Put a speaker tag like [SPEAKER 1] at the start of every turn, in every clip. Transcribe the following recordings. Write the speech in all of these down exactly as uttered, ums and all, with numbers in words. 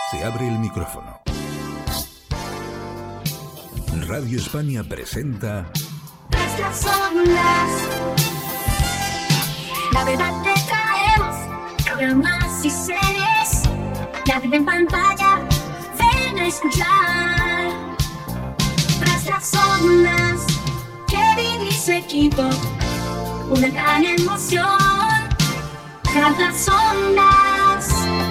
[SPEAKER 1] Se abre el micrófono. Radio España presenta...
[SPEAKER 2] Nuestras ondas, la verdad te traemos, programas y series, la vida en pantalla, ven a escuchar. Nuestras ondas, Kevin y su equipo, una gran emoción, Nuestras ondas.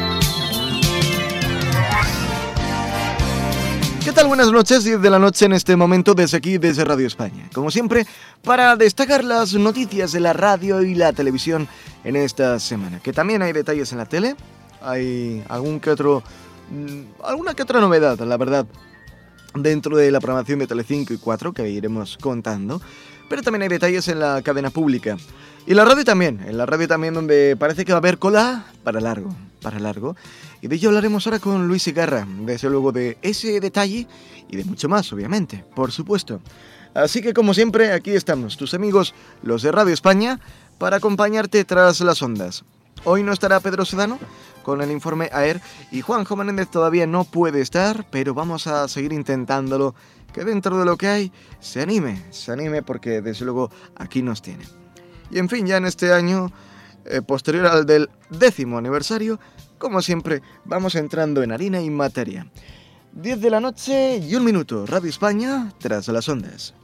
[SPEAKER 3] ¿Qué tal? Buenas noches, diez de la noche en este momento desde aquí, desde Radio España. Como siempre, para destacar las noticias de la radio y la televisión en esta semana. Que también hay detalles en la tele, hay algún que otro, alguna que otra novedad, la verdad, dentro de la programación de Telecinco y cuatro, que iremos contando. Pero también hay detalles en la cadena pública. Y la radio también, en la radio también, donde parece que va a haber cola para largo, para largo. Y de ello hablaremos ahora con Luis Segarra, desde luego de ese detalle y de mucho más, obviamente, por supuesto. Así que como siempre, aquí estamos, tus amigos, los de Radio España, para acompañarte tras las ondas. Hoy no estará Pedro Sedano con el informe A E R y Juanjo Menéndez todavía no puede estar, pero vamos a seguir intentándolo, que dentro de lo que hay se anime, se anime porque desde luego aquí nos tiene. Y en fin, ya en este año, eh, posterior al del décimo aniversario, como siempre, vamos entrando en harina y materia. diez de la noche y un minuto, Radio España, tras las ondas.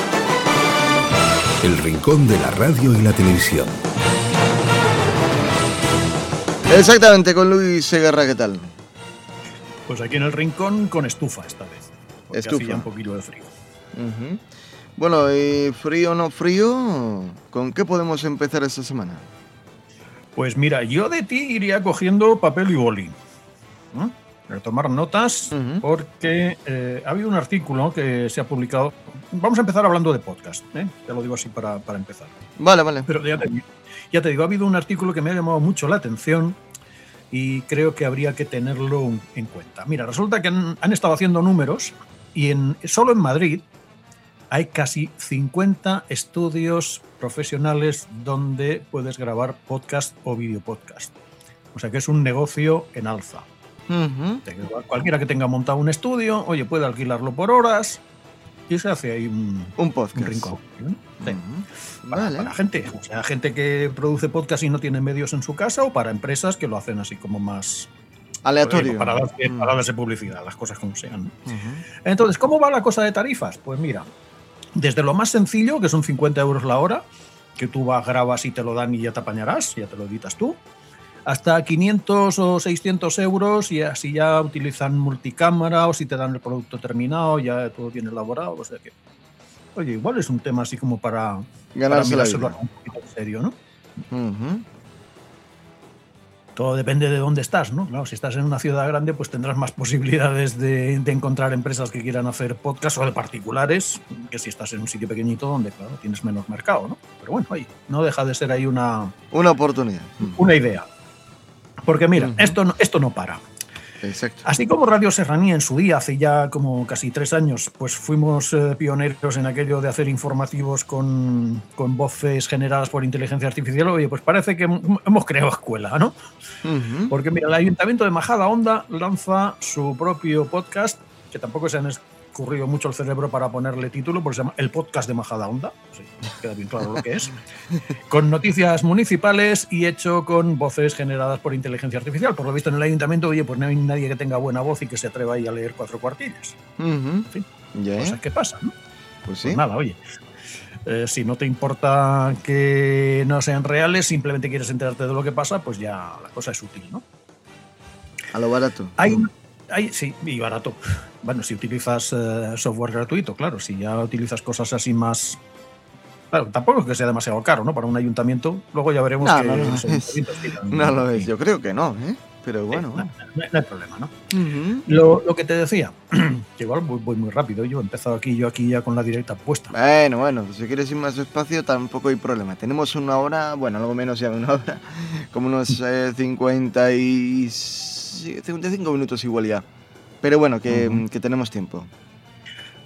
[SPEAKER 1] El rincón de la radio y la televisión.
[SPEAKER 3] Exactamente, con Luis Segarra, ¿qué tal?
[SPEAKER 4] Pues aquí en el rincón con estufa esta vez, porque
[SPEAKER 3] Estufa.
[SPEAKER 4] hacía un poquito de frío.
[SPEAKER 3] Uh-huh. Bueno, y frío o no frío, ¿con qué podemos empezar esta semana?
[SPEAKER 4] Pues mira, yo de ti iría cogiendo papel y boli, ¿no? Para tomar notas, uh-huh. porque eh, ha habido un artículo que se ha publicado. Vamos a empezar hablando de podcast, ¿eh? Te lo digo así para, para empezar.
[SPEAKER 3] Vale, vale.
[SPEAKER 4] Pero ya te, ya te digo, ha habido un artículo que me ha llamado mucho la atención y creo que habría que tenerlo en cuenta. Mira, resulta que han, han estado haciendo números y en, solo en Madrid hay casi cincuenta estudios profesionales donde puedes grabar podcast o videopodcast. O sea que es un negocio en alza. Uh-huh. Cualquiera que tenga montado un estudio, oye, puede alquilarlo por horas y se hace ahí un,
[SPEAKER 3] un podcast.
[SPEAKER 4] Un rincón, ¿no? Sí.
[SPEAKER 3] Uh-huh.
[SPEAKER 4] Para,
[SPEAKER 3] vale.
[SPEAKER 4] para gente, o sea, gente que produce podcast y no tiene medios en su casa, o para empresas que lo hacen así como más
[SPEAKER 3] aleatorio,
[SPEAKER 4] para darse, uh-huh. para darse publicidad, las cosas como sean. Uh-huh. Entonces, ¿cómo va la cosa de tarifas? Pues mira, desde lo más sencillo, que son cincuenta euros la hora, que tú vas, grabas y te lo dan y ya te apañarás, ya te lo editas tú, hasta quinientos o seiscientos euros, y así ya utilizan multicámara, o si te dan el producto terminado, ya todo bien elaborado. O sea que, oye, igual es un tema así como para
[SPEAKER 3] ganarse la
[SPEAKER 4] vida un poquito en serio, ¿no?
[SPEAKER 3] Uh-huh.
[SPEAKER 4] Todo depende de dónde estás, ¿no? Claro, si estás en una ciudad grande, pues tendrás más posibilidades de, de encontrar empresas que quieran hacer podcast, o de particulares, que si estás en un sitio pequeñito donde, claro, tienes menos mercado, ¿no? Pero bueno, oye, no deja de ser ahí una...
[SPEAKER 3] Una oportunidad.
[SPEAKER 4] Una idea. Porque mira, uh-huh. esto, no, esto no para.
[SPEAKER 3] Exacto.
[SPEAKER 4] Así como Radio Serranía en su día, hace ya como casi tres años, pues fuimos eh, pioneros en aquello de hacer informativos con, con voces generadas por inteligencia artificial. Oye, pues parece que hemos creado escuela, ¿no? Uh-huh. Porque mira, el Ayuntamiento de Majadahonda lanza su propio podcast, que tampoco se han escurrido mucho el cerebro para ponerle título, porque se llama El Podcast de Majadahonda, sí, queda bien claro lo que es, con noticias municipales y hecho con voces generadas por inteligencia artificial. Por lo visto en el ayuntamiento, oye, pues no hay nadie que tenga buena voz y que se atreva ahí a leer cuatro cuartillas. Uh-huh. En fin,
[SPEAKER 3] yeah.
[SPEAKER 4] Cosas que pasan, ¿no?
[SPEAKER 3] Pues sí.
[SPEAKER 4] Pues nada, oye, eh, si no te importa que no sean reales, simplemente quieres enterarte de lo que pasa, pues ya la cosa es útil, ¿no?
[SPEAKER 3] A lo barato.
[SPEAKER 4] Hay Hay, sí, y barato. Bueno, si utilizas uh, software gratuito, claro. Si ya utilizas cosas así más... Claro, tampoco es que sea demasiado caro, ¿no? Para un ayuntamiento. Luego ya veremos
[SPEAKER 3] no,
[SPEAKER 4] que...
[SPEAKER 3] No, no,
[SPEAKER 4] los
[SPEAKER 3] es, no lo es. Yo creo que no, ¿eh? Pero bueno...
[SPEAKER 4] Sí,
[SPEAKER 3] bueno.
[SPEAKER 4] No, no, no hay problema, ¿no? Uh-huh. Lo, lo que te decía, que igual voy, voy muy rápido. Yo he empezado aquí, yo aquí ya con la directa puesta.
[SPEAKER 3] Bueno, bueno, si quieres ir más despacio tampoco hay problema. Tenemos una hora, bueno, algo menos ya de una hora, como unos eh, cincuenta y cinco minutos igual ya. Pero bueno, que, uh-huh. que tenemos tiempo.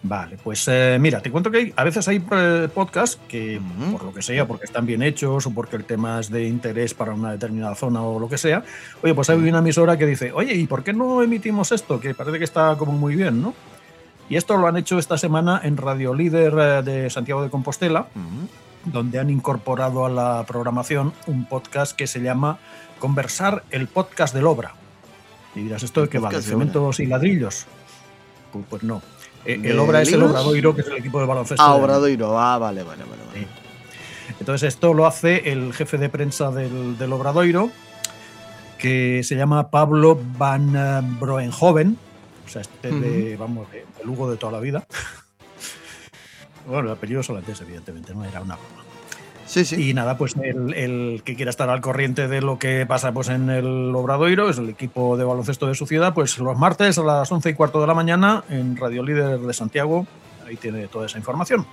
[SPEAKER 4] Vale, pues eh, mira, te cuento que hay, a veces hay eh, podcasts que,
[SPEAKER 3] Ujú.
[SPEAKER 4] por lo que sea, porque están bien hechos o porque el tema es de interés para una determinada zona o lo que sea, oye, pues hay una emisora que dice, oye, ¿y por qué no emitimos esto? Que parece que está como muy bien, ¿no? Y esto lo han hecho esta semana en Radio Líder eh, de Santiago de Compostela,
[SPEAKER 3] Ujú.
[SPEAKER 4] donde han incorporado a la programación un podcast que se llama Conversar, el podcast del Obra. Y dirás, ¿esto de qué va? ¿De
[SPEAKER 3] podcast de Obra.
[SPEAKER 4] cementos y ladrillos? Pues, pues no. Eh,
[SPEAKER 3] ¿De
[SPEAKER 4] El Obra es el
[SPEAKER 3] libros?
[SPEAKER 4] Obradoiro, que es el equipo de baloncesto.
[SPEAKER 3] Ah,
[SPEAKER 4] de-
[SPEAKER 3] Obradoiro. Ah, vale, vale, vale. vale.
[SPEAKER 4] Sí. Entonces esto lo hace el jefe de prensa del, del Obradoiro, que se llama Pablo Van eh, Broenhoven, o sea, este de, vamos, de, de Lugo de toda la vida. Bueno, el apellido es holandés, evidentemente, no era una broma.
[SPEAKER 3] Sí, sí.
[SPEAKER 4] Y nada, pues el, el que quiera estar al corriente de lo que pasa pues, en el Obradoiro, es el equipo de baloncesto de su ciudad, pues los martes a las once y cuarto de la mañana en Radio Líder de Santiago, ahí tiene toda esa información.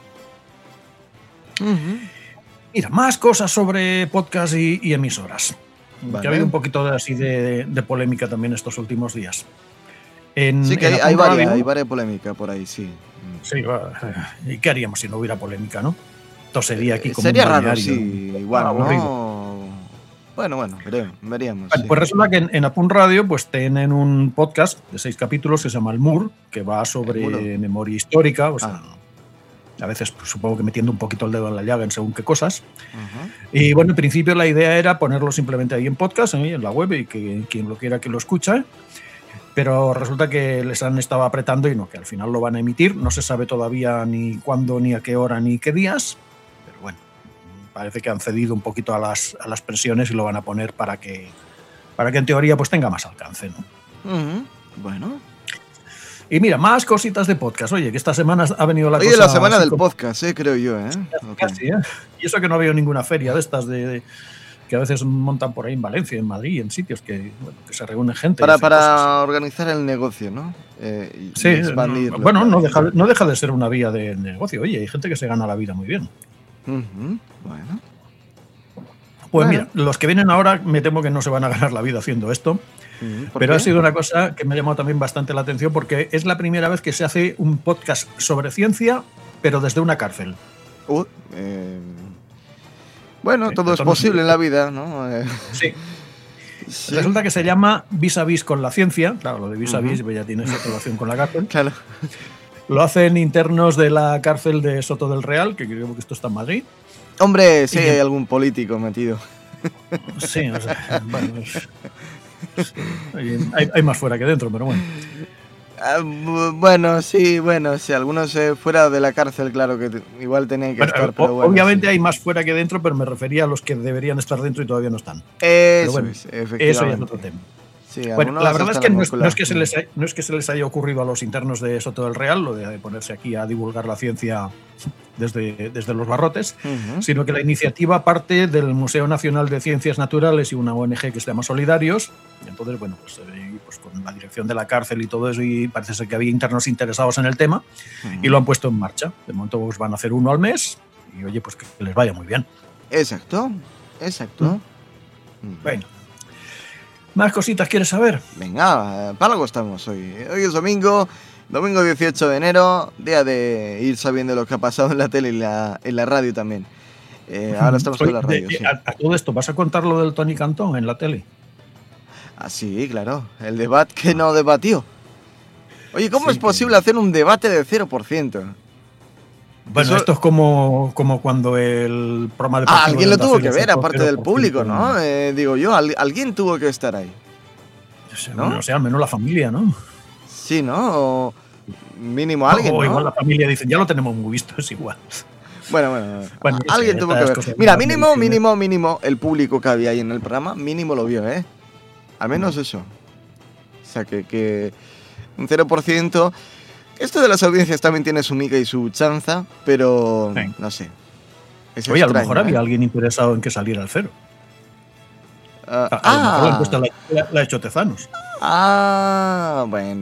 [SPEAKER 3] Ujú.
[SPEAKER 4] Mira, más cosas sobre podcast y, y emisoras.
[SPEAKER 3] Vale.
[SPEAKER 4] Que ha habido un poquito de, así de, de polémica también estos últimos días. En,
[SPEAKER 3] Sí, que
[SPEAKER 4] en
[SPEAKER 3] hay,
[SPEAKER 4] Apun
[SPEAKER 3] hay varias,
[SPEAKER 4] Radio-
[SPEAKER 3] hay varias polémicas por ahí, sí. Mm.
[SPEAKER 4] Sí, va, ¿y qué haríamos si no hubiera polémica, no? Tosería aquí
[SPEAKER 3] Eh,
[SPEAKER 4] como
[SPEAKER 3] Sería
[SPEAKER 4] un
[SPEAKER 3] raro,
[SPEAKER 4] balneario.
[SPEAKER 3] sí. Igual,
[SPEAKER 4] Ah, aburrido.
[SPEAKER 3] ¿no? Bueno, bueno, veremos, veríamos.
[SPEAKER 4] Bueno,
[SPEAKER 3] sí.
[SPEAKER 4] pues resulta que en, en Apun Radio pues tienen un podcast de seis capítulos que se llama El Mur, que va sobre
[SPEAKER 3] El Muro.
[SPEAKER 4] memoria histórica, o sea,
[SPEAKER 3] Ah.
[SPEAKER 4] a veces pues, supongo que metiendo un poquito el dedo en la llaga en según qué cosas.
[SPEAKER 3] Ajá.
[SPEAKER 4] Y bueno, en principio la idea era ponerlo simplemente ahí en podcast, ¿eh? En la web, y que quien lo quiera que lo escuche. Pero resulta que les han estado apretando y no, que al final lo van a emitir. No se sabe todavía ni cuándo, ni a qué hora, ni qué días. Pero bueno, parece que han cedido un poquito a las, a las presiones y lo van a poner para que, para que en teoría pues tenga más alcance, ¿no?
[SPEAKER 3] Ujú. Bueno.
[SPEAKER 4] Y mira, más cositas de podcast. Oye, que esta semana ha venido la
[SPEAKER 3] Oye,
[SPEAKER 4] cosa
[SPEAKER 3] la semana
[SPEAKER 4] así
[SPEAKER 3] del
[SPEAKER 4] como-
[SPEAKER 3] podcast, eh, creo yo, ¿eh? Ok.
[SPEAKER 4] Casi, ¿eh? Y eso que no ha habido ninguna feria de estas de, de- que a veces montan por ahí en Valencia, en Madrid, en sitios que, bueno, que se reúne gente. y
[SPEAKER 3] Para,
[SPEAKER 4] hace
[SPEAKER 3] para
[SPEAKER 4] cosas.
[SPEAKER 3] organizar el negocio, ¿no? Eh, y,
[SPEAKER 4] Sí,
[SPEAKER 3] y expandirlo.
[SPEAKER 4] bueno, no deja, no deja de ser una vía de, de negocio. Oye, hay gente que se gana la vida muy bien.
[SPEAKER 3] Ujú. Bueno.
[SPEAKER 4] Pues
[SPEAKER 3] Bueno.
[SPEAKER 4] mira, los que vienen ahora me temo que no se van a ganar la vida haciendo esto,
[SPEAKER 3] Ujú. ¿Por
[SPEAKER 4] pero
[SPEAKER 3] qué?
[SPEAKER 4] ha sido una cosa que me ha llamado también bastante la atención porque es la primera vez que se hace un podcast sobre ciencia, pero desde una cárcel.
[SPEAKER 3] Uh, eh, Bueno,
[SPEAKER 4] Sí,
[SPEAKER 3] todo es
[SPEAKER 4] esto no
[SPEAKER 3] posible
[SPEAKER 4] se-
[SPEAKER 3] en la vida, ¿no? Eh,
[SPEAKER 4] Sí.
[SPEAKER 3] sí.
[SPEAKER 4] Resulta que se llama Vis a Vis con la ciencia. Claro, lo de Vis a Vis
[SPEAKER 3] Ujú.
[SPEAKER 4] ya tiene esa relación con la cárcel.
[SPEAKER 3] Claro.
[SPEAKER 4] Lo hacen internos de la cárcel de Soto del Real, que creo que esto está en Madrid.
[SPEAKER 3] Hombre, sí
[SPEAKER 4] Y-
[SPEAKER 3] hay algún político metido.
[SPEAKER 4] Sí, o sea, bueno, es- hay, hay- hay más fuera que dentro, pero bueno.
[SPEAKER 3] Ah, bu- bueno, sí, bueno, sí, algunos eh, fuera de la cárcel, claro que t- igual tenían que
[SPEAKER 4] Bueno,
[SPEAKER 3] estar,
[SPEAKER 4] o-
[SPEAKER 3] pero bueno.
[SPEAKER 4] obviamente
[SPEAKER 3] sí.
[SPEAKER 4] hay más fuera que dentro, pero me refería a los que deberían estar dentro y todavía no están.
[SPEAKER 3] Eso
[SPEAKER 4] bueno,
[SPEAKER 3] es,
[SPEAKER 4] Eso ya es
[SPEAKER 3] efectivamente.
[SPEAKER 4] otro tema.
[SPEAKER 3] Sí,
[SPEAKER 4] Bueno,
[SPEAKER 3] algunos
[SPEAKER 4] la verdad es
[SPEAKER 3] hasta
[SPEAKER 4] que
[SPEAKER 3] la
[SPEAKER 4] no es, no es que se
[SPEAKER 3] muscula.
[SPEAKER 4] les, ha- no es que se les haya ocurrido a los internos de Soto del Real lo de ponerse aquí a divulgar la ciencia desde, desde los barrotes,
[SPEAKER 3] Ujú.
[SPEAKER 4] sino que la iniciativa parte del Museo Nacional de Ciencias Naturales y una O N G que se llama Solidarios. Y entonces, bueno, pues, eh, pues con la dirección de la cárcel y todo eso, y parece ser que había internos interesados en el tema y lo han puesto en marcha. De momento pues, van a hacer uno al mes y, oye, pues que les vaya muy bien.
[SPEAKER 3] Exacto, exacto. Ujú.
[SPEAKER 4] Bueno. ¿Más cositas quieres saber?
[SPEAKER 3] Venga, eh, para algo estamos hoy. Hoy es domingo, domingo dieciocho de enero, día de ir sabiendo lo que ha pasado en la tele y la, en la radio también. Eh, ahora estamos con
[SPEAKER 4] Oye,
[SPEAKER 3] la radio,
[SPEAKER 4] de-
[SPEAKER 3] sí.
[SPEAKER 4] a, a todo esto, ¿vas a contar lo del Tony Cantón en la tele?
[SPEAKER 3] Ah, sí, claro, el debate que no debatió. Oye, ¿cómo
[SPEAKER 4] Sí,
[SPEAKER 3] es
[SPEAKER 4] que-
[SPEAKER 3] posible hacer un debate de cero por ciento?
[SPEAKER 4] Bueno,
[SPEAKER 3] Eso-
[SPEAKER 4] esto es como, como cuando el programa de
[SPEAKER 3] Ah, alguien lo tuvo que ver, aparte del público, ¿no?
[SPEAKER 4] ¿no?
[SPEAKER 3] Eh, digo yo, al- alguien tuvo que estar ahí. ¿no?
[SPEAKER 4] O sea, al menos la familia, ¿no?
[SPEAKER 3] Sí, ¿no? O mínimo alguien,
[SPEAKER 4] o
[SPEAKER 3] ¿no?
[SPEAKER 4] igual la familia dice, ya lo tenemos muy visto, es igual.
[SPEAKER 3] Bueno, bueno,
[SPEAKER 4] Bueno,
[SPEAKER 3] a-
[SPEAKER 4] no sé,
[SPEAKER 3] alguien tuvo que
[SPEAKER 4] estas
[SPEAKER 3] ver.
[SPEAKER 4] cosas
[SPEAKER 3] Mira,
[SPEAKER 4] de las
[SPEAKER 3] mínimo,
[SPEAKER 4] mediciones.
[SPEAKER 3] mínimo, mínimo, el público que había ahí en el programa, mínimo lo vio, ¿eh? Al menos eso. O sea, que, que un cero por ciento... Esto de las audiencias también tiene su mica y su chanza, pero
[SPEAKER 4] Sí.
[SPEAKER 3] no sé. Es
[SPEAKER 4] Oye, a lo
[SPEAKER 3] extraño,
[SPEAKER 4] mejor
[SPEAKER 3] ¿eh?
[SPEAKER 4] había alguien interesado en que saliera al cero.
[SPEAKER 3] Ah,
[SPEAKER 4] A, a lo mejor la
[SPEAKER 3] ah,
[SPEAKER 4] encuesta la, la- la ha hecho Tezanos.
[SPEAKER 3] ah, bueno,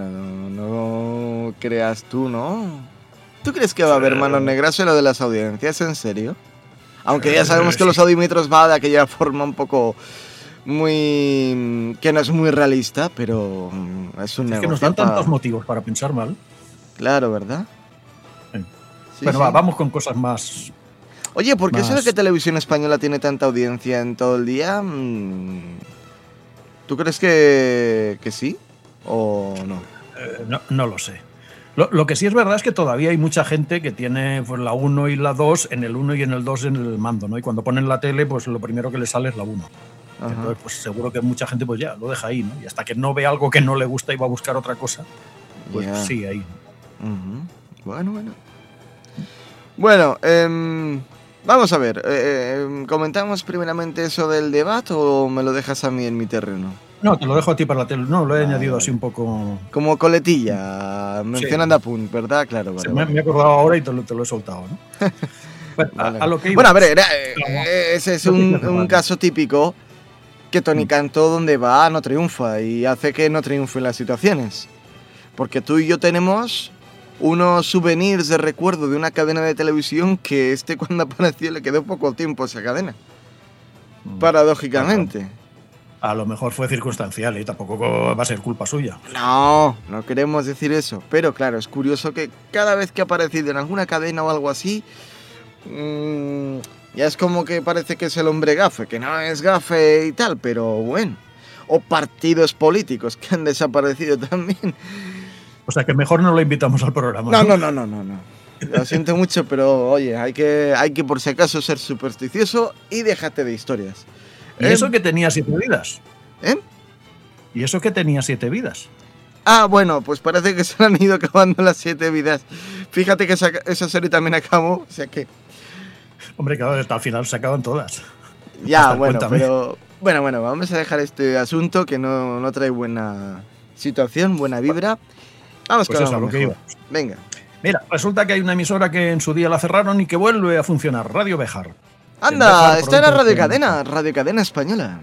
[SPEAKER 3] no creas tú, ¿no? ¿Tú crees que va a haber manos negras en lo de las audiencias? ¿En serio? Aunque ya sabemos que los audímetros va de aquella forma un poco muy... que no es muy realista, pero mm, es un
[SPEAKER 4] Es que
[SPEAKER 3] negocio.
[SPEAKER 4] nos dan
[SPEAKER 3] pa-
[SPEAKER 4] tantos motivos para pensar mal.
[SPEAKER 3] Claro, ¿verdad? Sí,
[SPEAKER 4] Bueno,
[SPEAKER 3] sí.
[SPEAKER 4] va, vamos con cosas más...
[SPEAKER 3] Oye, ¿por qué
[SPEAKER 4] Más-
[SPEAKER 3] será que Televisión Española tiene tanta audiencia en todo el día? Mm, ¿Tú crees que, que sí o no?
[SPEAKER 4] eh, no, no lo sé. Lo, lo que sí es verdad es que todavía hay mucha gente que tiene pues, la uno y la dos en el uno y en el dos en el mando, ¿no? Y cuando ponen la tele, pues lo primero que le sale es la uno.
[SPEAKER 3] Ajá.
[SPEAKER 4] Entonces, pues seguro que mucha gente pues ya lo deja ahí, ¿no? Y hasta que no ve algo que no le gusta y va a buscar otra cosa, pues
[SPEAKER 3] Ya.
[SPEAKER 4] sigue ahí.
[SPEAKER 3] Ujú. Bueno, bueno. Bueno, em, vamos a ver. eh, em, ¿Comentamos primeramente eso del debate o me lo dejas a mí en mi terreno?
[SPEAKER 4] No, te lo dejo a ti para la tele. No, lo he
[SPEAKER 3] Vale,
[SPEAKER 4] añadido
[SPEAKER 3] vale.
[SPEAKER 4] así un poco...
[SPEAKER 3] Como coletilla, mencionando a Punt, ¿verdad? Claro, vale.
[SPEAKER 4] Se me,
[SPEAKER 3] vale.
[SPEAKER 4] me he acordado ahora y te lo, te lo he soltado, ¿no? Bueno, a-
[SPEAKER 3] Vale.
[SPEAKER 4] a, lo que iba.
[SPEAKER 3] Bueno, a ver, era, eh,
[SPEAKER 4] Vamos.
[SPEAKER 3] eh, ese es
[SPEAKER 4] Lo que
[SPEAKER 3] un,
[SPEAKER 4] hace
[SPEAKER 3] un
[SPEAKER 4] mal.
[SPEAKER 3] caso típico que Tony
[SPEAKER 4] Mm.
[SPEAKER 3] Cantó donde va no triunfa y hace que no triunfen las situaciones. Porque tú y yo tenemos unos souvenirs de recuerdo de una cadena de televisión que este cuando apareció le quedó poco tiempo a esa cadena.
[SPEAKER 4] Mm.
[SPEAKER 3] Paradójicamente.
[SPEAKER 4] A lo mejor fue circunstancial y tampoco va a ser culpa suya.
[SPEAKER 3] No, no queremos decir eso. Pero claro, es curioso que cada vez que ha aparecido en alguna cadena o algo así, mmm, ya es como que parece que es el hombre gafe, que no es gafe y tal, pero bueno. O partidos políticos que han desaparecido también.
[SPEAKER 4] O sea que mejor no lo invitamos al programa.
[SPEAKER 3] No, no, no, no, no, no. Lo siento mucho, pero oye, hay que, hay que por si acaso ser supersticioso y déjate de historias.
[SPEAKER 4] Y
[SPEAKER 3] ¿Eh?
[SPEAKER 4] eso que tenía siete vidas.
[SPEAKER 3] ¿Eh?
[SPEAKER 4] Y eso que tenía siete vidas.
[SPEAKER 3] Ah, bueno, pues parece que se le han ido acabando las siete vidas. Fíjate que esa, esa serie también acabó, o sea que...
[SPEAKER 4] Hombre, claro, hasta al final se acaban todas.
[SPEAKER 3] Ya,
[SPEAKER 4] Hasta
[SPEAKER 3] bueno,
[SPEAKER 4] cuéntame.
[SPEAKER 3] pero... Bueno, bueno, vamos a dejar este asunto que no, no trae buena situación, buena vibra. Vamos
[SPEAKER 4] Pues
[SPEAKER 3] con
[SPEAKER 4] eso,
[SPEAKER 3] algo
[SPEAKER 4] a lo que
[SPEAKER 3] mejor.
[SPEAKER 4] iba.
[SPEAKER 3] Venga.
[SPEAKER 4] Mira, resulta que hay una emisora que en su día la cerraron y que vuelve a funcionar, Radio Bejar.
[SPEAKER 3] Anda,
[SPEAKER 4] Bejar,
[SPEAKER 3] esta era
[SPEAKER 4] provincia
[SPEAKER 3] Radio
[SPEAKER 4] de
[SPEAKER 3] Cadena, Radio Cadena Española.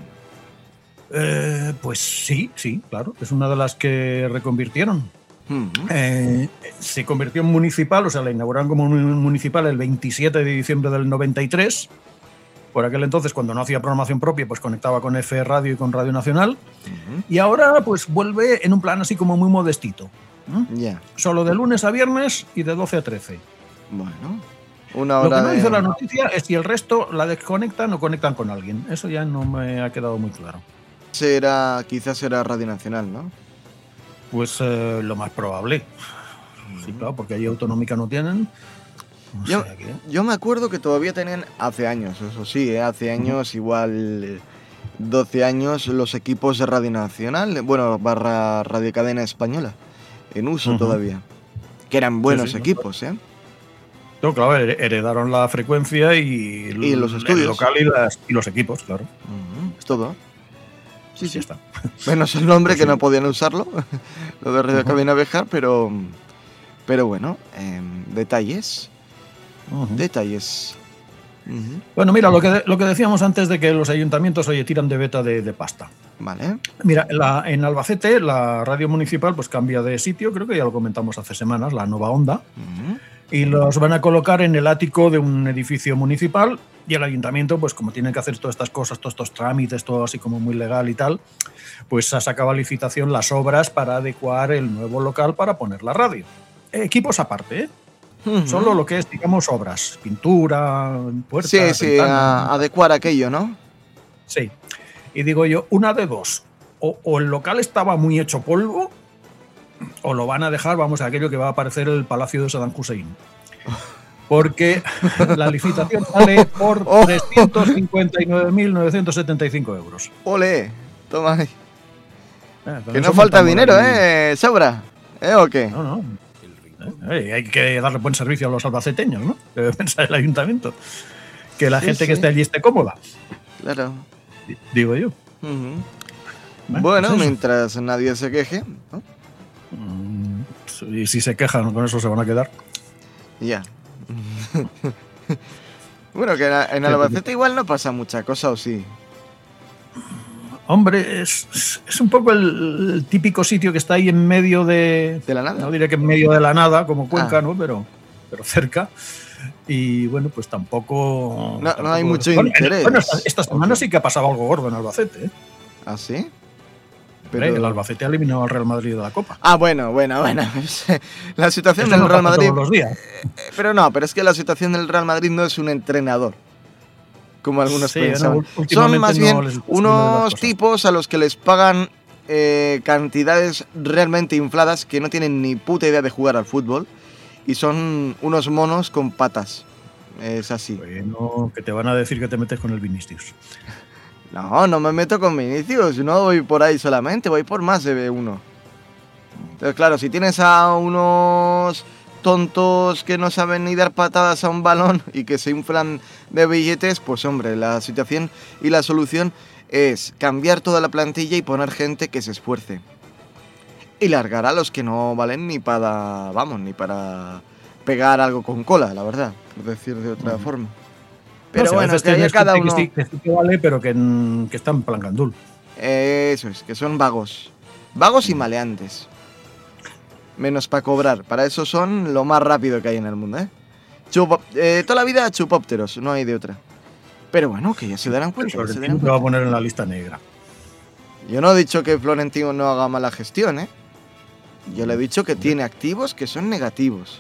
[SPEAKER 4] Eh, pues sí, sí, claro. Es una de las que reconvirtieron.
[SPEAKER 3] Mm.
[SPEAKER 4] Eh, se convirtió en municipal, o sea, la inauguraron como un municipal el veintisiete de diciembre del noventa y tres. Por aquel entonces, cuando no hacía programación propia, pues conectaba con F Radio y con Radio Nacional.
[SPEAKER 3] Ujú.
[SPEAKER 4] Y ahora, pues vuelve en un plan así como muy modestito. ¿Mm?
[SPEAKER 3] Ya,
[SPEAKER 4] Solo de lunes a viernes y de doce a trece.
[SPEAKER 3] bueno. Una
[SPEAKER 4] Lo que
[SPEAKER 3] hora
[SPEAKER 4] no
[SPEAKER 3] de...
[SPEAKER 4] dice la noticia es si el resto la desconectan o conectan con alguien. Eso ya no me ha quedado muy claro.
[SPEAKER 3] Será, quizás será Radio Nacional, ¿no?
[SPEAKER 4] Pues eh, lo más probable. Sí, claro, porque allí autonómica no tienen. O
[SPEAKER 3] Yo,
[SPEAKER 4] sea que-
[SPEAKER 3] yo me acuerdo que todavía tenían hace años, eso sí, ¿eh? hace años, igual eh, doce años, los equipos de Radio Nacional, bueno, barra Radio Cadena Española, en uso
[SPEAKER 4] Ujú.
[SPEAKER 3] todavía. Que eran buenos
[SPEAKER 4] sí, ¿no?
[SPEAKER 3] equipos, ¿eh?
[SPEAKER 4] No, claro, her- heredaron la frecuencia y,
[SPEAKER 3] Y
[SPEAKER 4] el-
[SPEAKER 3] los estudios.
[SPEAKER 4] el local y, las- y los equipos, claro.
[SPEAKER 3] Ujú, es todo. Sí,
[SPEAKER 4] Pues
[SPEAKER 3] sí.
[SPEAKER 4] ya está.
[SPEAKER 3] Menos el nombre,
[SPEAKER 4] Pues
[SPEAKER 3] que
[SPEAKER 4] sí.
[SPEAKER 3] no podían usarlo, lo de Radio
[SPEAKER 4] Ujú.
[SPEAKER 3] Cadena Bejar, pero, pero bueno, em, detalles,
[SPEAKER 4] Ujú.
[SPEAKER 3] detalles. Ujú.
[SPEAKER 4] Bueno, mira, lo que, lo que decíamos antes de que los ayuntamientos, oye, tiran de beta de, de pasta.
[SPEAKER 3] Vale.
[SPEAKER 4] Mira, la- en Albacete, la radio municipal pues cambia de sitio, creo que ya lo comentamos hace semanas, la Nova Onda,
[SPEAKER 3] Ujú.
[SPEAKER 4] y los van a colocar en el ático de un edificio municipal y el ayuntamiento, pues como tienen que hacer todas estas cosas, todos estos trámites, todo así como muy legal y tal, pues ha sacado a licitación las obras para adecuar el nuevo local para poner la radio. Equipos aparte, ¿eh?
[SPEAKER 3] Ujú.
[SPEAKER 4] Solo lo que es, digamos, obras, pintura, puertas,
[SPEAKER 3] Sí, sí,
[SPEAKER 4] ventanas.
[SPEAKER 3] a- adecuar aquello, ¿no?
[SPEAKER 4] Sí. Y digo yo, una de dos. O, o el local estaba muy hecho polvo, o lo van a dejar, vamos, a aquello que va a aparecer el Palacio de Saddam Hussein. Porque la licitación sale por
[SPEAKER 3] Oh.
[SPEAKER 4] trescientos cincuenta y nueve mil novecientos setenta y cinco euros.
[SPEAKER 3] Ole, toma ahí.
[SPEAKER 4] Eh, con
[SPEAKER 3] Que
[SPEAKER 4] eso
[SPEAKER 3] no falta
[SPEAKER 4] montamos
[SPEAKER 3] dinero,
[SPEAKER 4] ahí-
[SPEAKER 3] ¿eh? ¿Sobra? ¿Eh o qué?
[SPEAKER 4] No, no. Eh, hay que darle buen servicio a los albaceteños, ¿no? Debe pensar el ayuntamiento. Que la
[SPEAKER 3] Sí,
[SPEAKER 4] gente
[SPEAKER 3] sí.
[SPEAKER 4] que esté allí esté cómoda,
[SPEAKER 3] Claro.
[SPEAKER 4] digo yo.
[SPEAKER 3] Ujú.
[SPEAKER 4] Bueno,
[SPEAKER 3] Bueno,
[SPEAKER 4] pues eso.
[SPEAKER 3] mientras nadie se queje, ¿no?
[SPEAKER 4] Mm, Y si se quejan, con eso se van a quedar.
[SPEAKER 3] Ya. Bueno, que en- en Albacete igual no pasa mucha cosa, ¿o sí?
[SPEAKER 4] Hombre, es, es un poco el, el típico sitio que está ahí en medio de...
[SPEAKER 3] ¿De la nada?
[SPEAKER 4] No diré que en medio de la nada, como Cuenca,
[SPEAKER 3] Ah.
[SPEAKER 4] ¿no? Pero, pero cerca. Y bueno, pues tampoco...
[SPEAKER 3] No- no
[SPEAKER 4] tampoco-
[SPEAKER 3] hay mucho
[SPEAKER 4] Bueno,
[SPEAKER 3] interés.
[SPEAKER 4] Bueno, esta, esta semana
[SPEAKER 3] Ok.
[SPEAKER 4] sí que ha pasado algo gordo en Albacete, ¿eh?
[SPEAKER 3] ¿Ah, sí? Pero...
[SPEAKER 4] El Albacete ha eliminado al Real Madrid de la Copa.
[SPEAKER 3] Ah, bueno, bueno, bueno. La situación
[SPEAKER 4] Esto
[SPEAKER 3] del
[SPEAKER 4] no
[SPEAKER 3] Real
[SPEAKER 4] pasa
[SPEAKER 3] Madrid...
[SPEAKER 4] todos los días.
[SPEAKER 3] Pero no, pero es que la situación del Real Madrid no es un entrenador, como algunos
[SPEAKER 4] Sí,
[SPEAKER 3] pensaban.
[SPEAKER 4] no,
[SPEAKER 3] Son
[SPEAKER 4] últimamente
[SPEAKER 3] más
[SPEAKER 4] no
[SPEAKER 3] bien
[SPEAKER 4] les está saliendo
[SPEAKER 3] unos
[SPEAKER 4] las cosas.
[SPEAKER 3] tipos a los que les pagan eh, cantidades realmente infladas que no tienen ni puta idea de jugar al fútbol y son unos monos con patas. Es así.
[SPEAKER 4] Bueno, que te van a decir que te metes con el Vinicius.
[SPEAKER 3] No, no me meto con Vinicius, no voy por ahí solamente, voy por más de uno. Entonces, claro, si tienes a unos tontos que no saben ni dar patadas a un balón y que se inflan de billetes, pues hombre, la situación y la solución es cambiar toda la plantilla y poner gente que se esfuerce. Y largar a los que no valen ni para, vamos, ni para pegar algo con cola, la verdad, por decir de otra uh-huh. forma. Pero
[SPEAKER 4] no sé,
[SPEAKER 3] bueno,
[SPEAKER 4] a veces
[SPEAKER 3] que haya cada uno...
[SPEAKER 4] Que sí, que sí que vale, pero que, que está en plan gandul.
[SPEAKER 3] Eso es, que son vagos. Vagos y maleantes. Menos para cobrar. Para eso son lo más rápido que hay en el mundo, ¿eh? Chupo, eh toda la vida chupópteros, no hay de otra. Pero bueno, que ya se darán cuenta.
[SPEAKER 4] Pero
[SPEAKER 3] se
[SPEAKER 4] darán cuenta. Te va a poner en la lista negra.
[SPEAKER 3] Yo no he dicho que Florentino no haga mala gestión, ¿eh? Yo le he dicho que tiene activos que son negativos.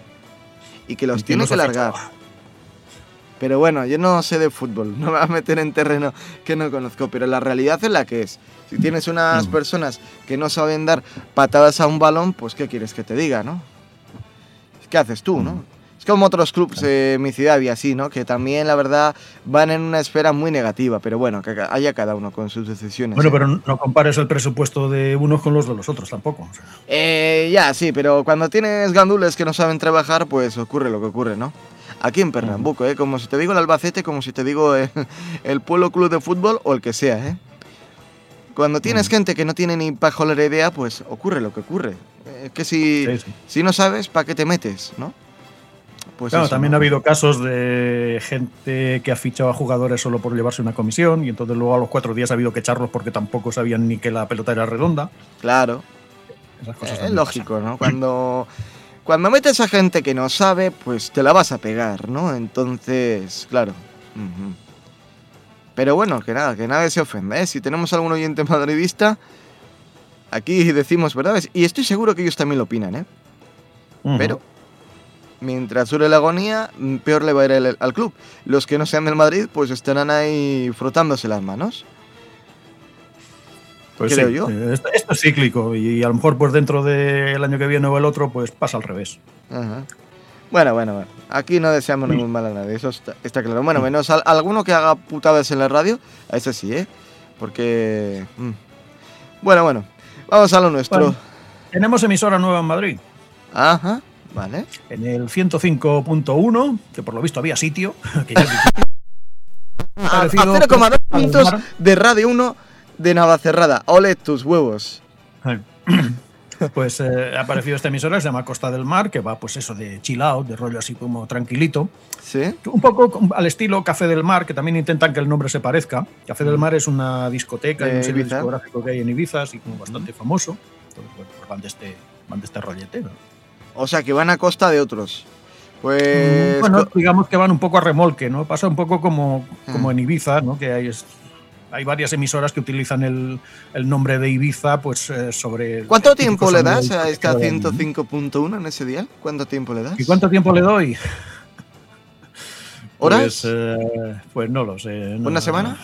[SPEAKER 3] Y que los tiene que largar. Pero bueno, yo no sé de fútbol, no me voy a meter en terreno que no conozco, pero la realidad es la que es. Si tienes unas mm. personas que no saben dar patadas a un balón, pues ¿qué quieres que te diga, no? ¿Qué haces tú, no? Es como otros clubes de mi ciudad y así, ¿no? Que también, la verdad, van en una esfera muy negativa, pero bueno, que haya cada uno con sus decisiones.
[SPEAKER 4] Bueno,
[SPEAKER 3] ¿eh?
[SPEAKER 4] Pero no compares el presupuesto de unos con los de los otros tampoco. O sea.
[SPEAKER 3] eh, ya, sí, pero cuando tienes gandules que no saben trabajar, pues ocurre lo que ocurre, ¿no? Aquí en Pernambuco, ¿eh? Como si te digo el Albacete, como si te digo el, el Pueblo Club de Fútbol o el que sea, ¿eh? Cuando tienes mm. gente que no tiene ni pajolera idea, pues ocurre lo que ocurre. Es que si, sí, sí. si no sabes, ¿para qué te metes, no? Pues
[SPEAKER 4] claro,
[SPEAKER 3] eso,
[SPEAKER 4] también
[SPEAKER 3] ¿no?
[SPEAKER 4] ha habido casos de gente que ha fichado a jugadores solo por llevarse una comisión y entonces luego a los cuatro días ha habido que echarlos porque tampoco sabían ni que la pelota era redonda.
[SPEAKER 3] Claro.
[SPEAKER 4] Esas cosas
[SPEAKER 3] es lógico, pasan. ¿No? Cuando... Cuando metes a gente que no sabe, pues te la vas a pegar, ¿no? Entonces, claro. Uh-huh. Pero bueno, que nada, que nadie se ofenda, ¿eh? Si tenemos algún oyente madridista, aquí decimos verdades. Y estoy seguro que ellos también lo opinan, ¿eh? Uh-huh. Pero, mientras dure la agonía, peor le va a ir el, al club. Los que no sean del Madrid, pues estarán ahí frotándose las manos.
[SPEAKER 4] Pues
[SPEAKER 3] creo
[SPEAKER 4] sí,
[SPEAKER 3] yo.
[SPEAKER 4] Esto, esto es cíclico y a lo mejor pues dentro del año que viene o el otro pues pasa al revés.
[SPEAKER 3] Ajá. Bueno, bueno, bueno. Aquí no deseamos sí. ningún mal a nadie, eso está, está claro. Bueno, menos a, alguno que haga putadas en la radio, a ese sí, ¿eh? Porque... Mm. Bueno, bueno. Vamos a lo nuestro.
[SPEAKER 4] Bueno, tenemos emisora nueva en Madrid.
[SPEAKER 3] Ajá, vale.
[SPEAKER 4] En el ciento cinco punto uno, que por lo visto había sitio. Que ya
[SPEAKER 3] a a cero coma dos minutos de Radio uno de Navacerrada. Ole tus huevos.
[SPEAKER 4] Pues eh, ha aparecido esta emisora que se llama Costa del Mar, que va pues eso de chill out, de rollo así como tranquilito.
[SPEAKER 3] Sí.
[SPEAKER 4] Un poco al estilo Café del Mar, que también intentan que el nombre se parezca. Café del Mar es una discoteca y un sello discográfico que hay en Ibiza, así como bastante famoso. Entonces, bueno, pues van de este, van de este rollete, ¿no?
[SPEAKER 3] O sea, que van a costa de otros. Pues...
[SPEAKER 4] Bueno, digamos que van un poco a remolque, ¿no? Pasa un poco como, como en Ibiza, ¿no? Que hay... Es, Hay varias emisoras que utilizan el, el nombre de Ibiza pues eh, sobre...
[SPEAKER 3] ¿Cuánto tiempo le das a esta ciento cinco punto uno en ese día? ¿Cuánto tiempo le das?
[SPEAKER 4] ¿Y cuánto tiempo le doy?
[SPEAKER 3] ¿Horas?
[SPEAKER 4] Pues, eh, pues no lo sé. No,
[SPEAKER 3] ¿Una semana?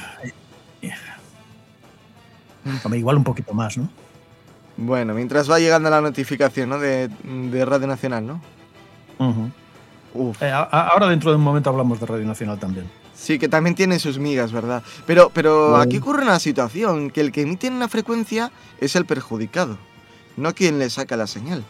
[SPEAKER 4] No, igual un poquito más, ¿no?
[SPEAKER 3] Bueno, mientras va llegando la notificación, ¿no? de, de Radio Nacional, ¿no?
[SPEAKER 4] Uh-huh. Uf. Eh, a, ahora dentro de un momento hablamos de Radio Nacional también.
[SPEAKER 3] Sí, que también tiene sus migas, ¿verdad? Pero, pero bueno. Aquí ocurre una situación, que el que emite en una frecuencia es el perjudicado, no quien le saca la señal.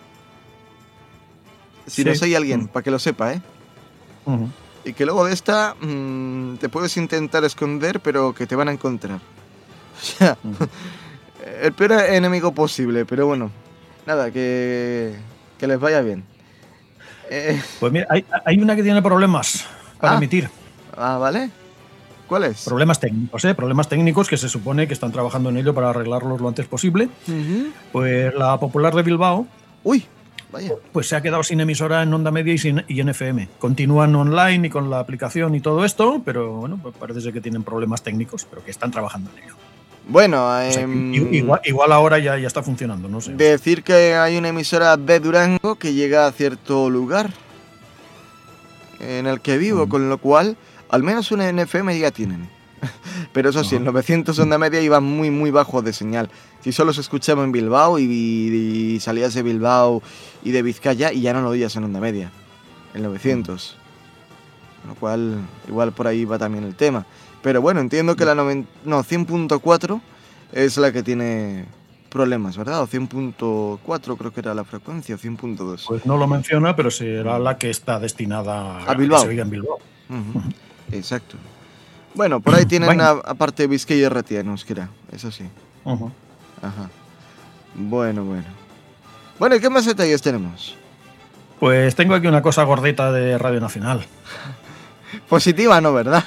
[SPEAKER 3] Si sí. no soy alguien, uh-huh. para que lo sepa, ¿eh?
[SPEAKER 4] Uh-huh.
[SPEAKER 3] Y que luego de esta mmm, te puedes intentar esconder, pero que te van a encontrar. O sea, uh-huh. el peor enemigo posible, pero bueno, nada, que, que les vaya bien.
[SPEAKER 4] Eh... Pues mira, hay, hay una que tiene problemas para
[SPEAKER 3] ah.
[SPEAKER 4] emitir.
[SPEAKER 3] Ah, ¿vale? ¿Cuáles?
[SPEAKER 4] Problemas técnicos, ¿eh? Problemas técnicos que se supone que están trabajando en ello para arreglarlos lo antes posible.
[SPEAKER 3] Uh-huh.
[SPEAKER 4] Pues la Popular de Bilbao...
[SPEAKER 3] ¡Uy! Vaya.
[SPEAKER 4] Pues se ha quedado sin emisora en onda media y, sin, y en F M. Continúan online y con la aplicación y todo esto, pero bueno, pues parece ser que tienen problemas técnicos, pero que están trabajando en ello.
[SPEAKER 3] Bueno,
[SPEAKER 4] O sea,
[SPEAKER 3] em,
[SPEAKER 4] i- igual, igual ahora ya, ya está funcionando, no sé.
[SPEAKER 3] decir que hay una emisora de Durango que llega a cierto lugar en el que vivo,
[SPEAKER 4] Mm.
[SPEAKER 3] con lo cual al menos una N F M ya tienen. Pero eso sí, en
[SPEAKER 4] Ajá.
[SPEAKER 3] novecientos onda media iba muy muy bajo de señal. Si solo se escuchaba en Bilbao y, y salías de Bilbao y de Vizcaya y ya no lo oías en onda media, en novecientos. Con lo cual, igual por ahí va también el tema. Pero bueno, entiendo que la noven- no, cien punto cuatro es la que tiene problemas, ¿verdad? O cien punto cuatro creo que era la frecuencia, o cien punto dos.
[SPEAKER 4] Pues no lo menciona, pero será la que está destinada
[SPEAKER 3] A Bilbao.
[SPEAKER 4] que se oiga en Bilbao.
[SPEAKER 3] Ujú, exacto. Bueno, por ahí tienen
[SPEAKER 4] Bueno.
[SPEAKER 3] a- aparte Vizcaya y Ratia en euskera, eso sí.
[SPEAKER 4] Ujú.
[SPEAKER 3] Ajá. Bueno, bueno. Bueno, ¿y qué más detalles tenemos?
[SPEAKER 4] Pues tengo aquí una cosa gordita de Radio Nacional.
[SPEAKER 3] Positiva, ¿no, verdad?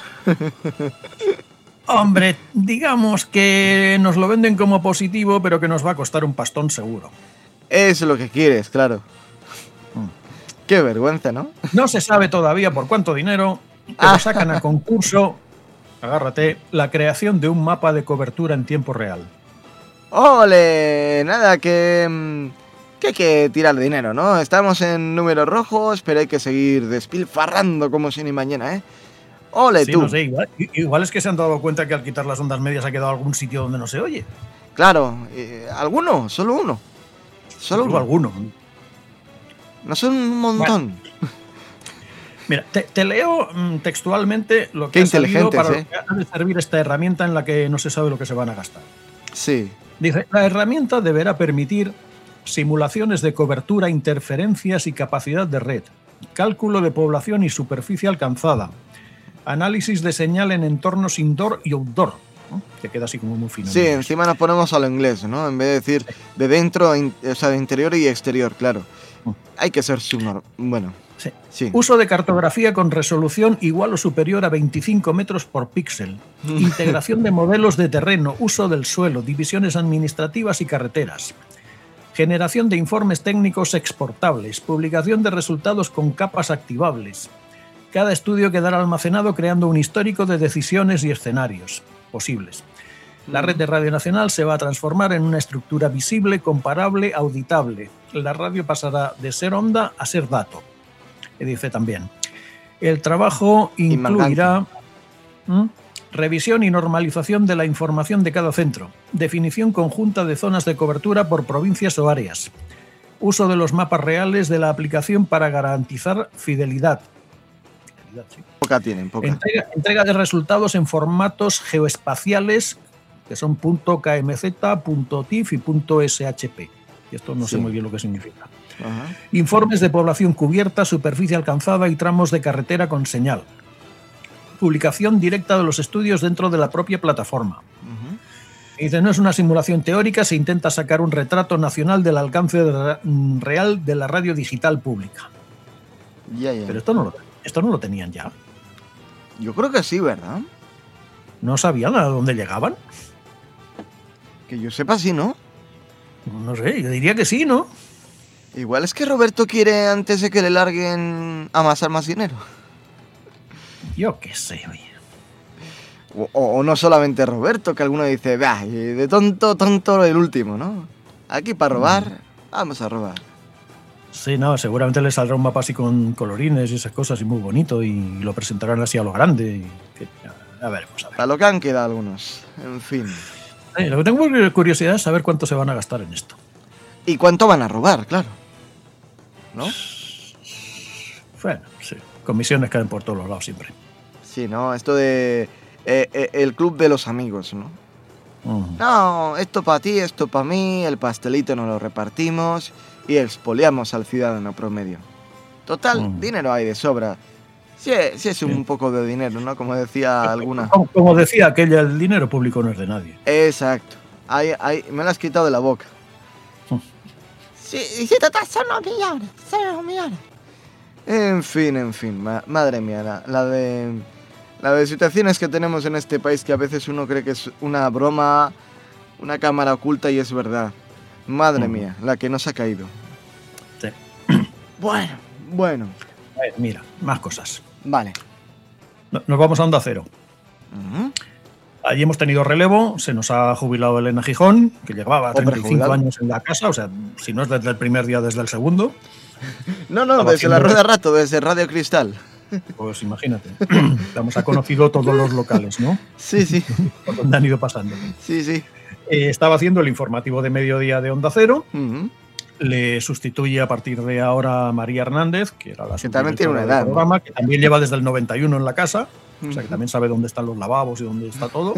[SPEAKER 4] Hombre, digamos que nos lo venden como positivo, pero que nos va a costar un pastón seguro.
[SPEAKER 3] Es lo que quieres, claro.
[SPEAKER 4] Mm.
[SPEAKER 3] Qué vergüenza, ¿no?
[SPEAKER 4] No se sabe todavía por cuánto dinero, pero
[SPEAKER 3] Ah.
[SPEAKER 4] sacan a concurso, agárrate, la creación de un mapa de cobertura en tiempo real.
[SPEAKER 3] ¡Ole! Nada, que... mm, que hay que tirar dinero, ¿no? Estamos en números rojos, pero hay que seguir despilfarrando como si ni mañana, ¿eh? ¡Ole,
[SPEAKER 4] Sí,
[SPEAKER 3] tú!
[SPEAKER 4] no sé, igual, i- igual es que se han dado cuenta que al quitar las ondas medias ha quedado algún sitio donde no se oye.
[SPEAKER 3] Claro, eh, ¿alguno? Solo uno. Solo
[SPEAKER 4] Solo
[SPEAKER 3] uno.
[SPEAKER 4] alguno.
[SPEAKER 3] No son un montón.
[SPEAKER 4] Mira, te, te leo mm, textualmente lo que
[SPEAKER 3] Qué
[SPEAKER 4] ha salido
[SPEAKER 3] inteligentes,
[SPEAKER 4] para
[SPEAKER 3] ¿eh?
[SPEAKER 4] lo que ha de servir esta herramienta en la que no se sabe lo que se van a gastar.
[SPEAKER 3] Sí.
[SPEAKER 4] Dice, la herramienta deberá permitir simulaciones de cobertura, interferencias y capacidad de red, cálculo de población y superficie alcanzada, análisis de señal en entornos indoor y outdoor, ¿no? Que queda así como muy fino.
[SPEAKER 3] Sí, encima nos ponemos a lo inglés, ¿no? En vez de decir de dentro, in- o sea, de interior y exterior, claro.
[SPEAKER 4] Mm.
[SPEAKER 3] Hay que ser subnor... Bueno,
[SPEAKER 4] Sí.
[SPEAKER 3] sí.
[SPEAKER 4] Uso de cartografía con resolución igual o superior a veinticinco metros por píxel. Integración de modelos de terreno, uso del suelo, divisiones administrativas y carreteras. Generación de informes técnicos exportables. Publicación de resultados con capas activables. Cada estudio quedará almacenado creando un histórico de decisiones y escenarios posibles. La red de Radio Nacional se va a transformar en una estructura visible, comparable, auditable. La radio pasará de ser onda a ser dato. Y dice también, el trabajo incluirá ¿m? revisión y normalización de la información de cada centro, definición conjunta de zonas de cobertura por provincias o áreas, uso de los mapas reales de la aplicación para garantizar fidelidad. Fidelidad, sí.
[SPEAKER 3] Poca tienen, poca.
[SPEAKER 4] Entrega, entrega de resultados en formatos geoespaciales que son .kmz, .tif y .shp. Y esto no
[SPEAKER 3] Sí.
[SPEAKER 4] sé muy bien lo que significa.
[SPEAKER 3] Ajá.
[SPEAKER 4] Informes de población cubierta, superficie alcanzada y tramos de carretera con señal. Publicación directa de los estudios dentro de la propia plataforma.
[SPEAKER 3] Ujú.
[SPEAKER 4] Dice, no es una simulación teórica, se intenta sacar un retrato nacional del alcance de la- real de la radio digital pública.
[SPEAKER 3] Ya, ya.
[SPEAKER 4] Pero esto no lo, esto no lo tenían ya.
[SPEAKER 3] Yo creo que sí, ¿verdad?
[SPEAKER 4] ¿No sabían a dónde llegaban?
[SPEAKER 3] Que yo sepa, sí, ¿no?
[SPEAKER 4] No sé, yo diría que sí, ¿no?
[SPEAKER 3] Igual es que Roberto quiere, antes de que le larguen, amasar más dinero.
[SPEAKER 4] Yo qué sé, oye.
[SPEAKER 3] O, o- o no solamente Roberto, que alguno dice, "Bah, y de tonto, tonto el último, ¿no? Aquí para robar, vamos a robar.
[SPEAKER 4] Sí, no, seguramente le saldrá un mapa así con colorines y esas cosas y muy bonito y lo presentarán así a lo grande. Y que- a ver, pues a ver.
[SPEAKER 3] A lo que han quedado algunos. En fin.
[SPEAKER 4] Eh, lo que tengo curiosidad es saber cuánto se van a gastar en esto.
[SPEAKER 3] ¿Y cuánto van a robar? Claro. ¿No?
[SPEAKER 4] Bueno, sí, comisiones caen por todos los lados siempre.
[SPEAKER 3] Sí, ¿no? Esto de... eh, eh, el club de los amigos, ¿no?
[SPEAKER 4] Mm.
[SPEAKER 3] No, esto para ti, esto para mí, el pastelito nos lo repartimos y expoliamos al ciudadano promedio. Total,
[SPEAKER 4] Mm.
[SPEAKER 3] dinero hay de sobra. Sí, sí es un
[SPEAKER 4] Sí.
[SPEAKER 3] poco de dinero, ¿no? Como decía alguna.
[SPEAKER 4] Como, como decía aquella, el dinero público no es de nadie.
[SPEAKER 3] Exacto. Ahí, ahí, me lo has quitado de la boca.
[SPEAKER 4] Mm.
[SPEAKER 3] Sí, y si total son unos millones, son unos millones. En fin, en fin, ma- madre mía, la, la de... La de situaciones que tenemos en este país que a veces uno cree que es una broma, una cámara oculta y es verdad. Madre
[SPEAKER 4] Mm.
[SPEAKER 3] mía, la que nos ha caído.
[SPEAKER 4] Sí.
[SPEAKER 3] Bueno, bueno,
[SPEAKER 4] A ver, mira, más cosas.
[SPEAKER 3] vale.
[SPEAKER 4] No- Nos vamos a Onda Cero.
[SPEAKER 3] Ujú.
[SPEAKER 4] Allí hemos tenido relevo, se nos ha jubilado Elena Gijón, que llevaba
[SPEAKER 3] Hombre,
[SPEAKER 4] treinta y cinco
[SPEAKER 3] jubilado.
[SPEAKER 4] años en la casa, o sea, si no es desde el primer día, desde el segundo,
[SPEAKER 3] No, no,
[SPEAKER 4] Estaba
[SPEAKER 3] desde la
[SPEAKER 4] haciendo-
[SPEAKER 3] Rueda Rato, desde Radio Cristal.
[SPEAKER 4] pues imagínate. Vamos, ha conocido todos los locales, ¿no?
[SPEAKER 3] Sí, sí,
[SPEAKER 4] Por donde han ido pasando.
[SPEAKER 3] sí, sí.
[SPEAKER 4] Eh, estaba haciendo el informativo de mediodía de Onda Cero,
[SPEAKER 3] Ujú.
[SPEAKER 4] le sustituye a partir de ahora María Hernández, que era la
[SPEAKER 3] Que también tiene una
[SPEAKER 4] subdirectora del
[SPEAKER 3] edad, ¿no?
[SPEAKER 4] programa, que también lleva desde el noventa y uno en la casa, o sea que
[SPEAKER 3] Ujú.
[SPEAKER 4] también sabe dónde están los lavabos y dónde está todo.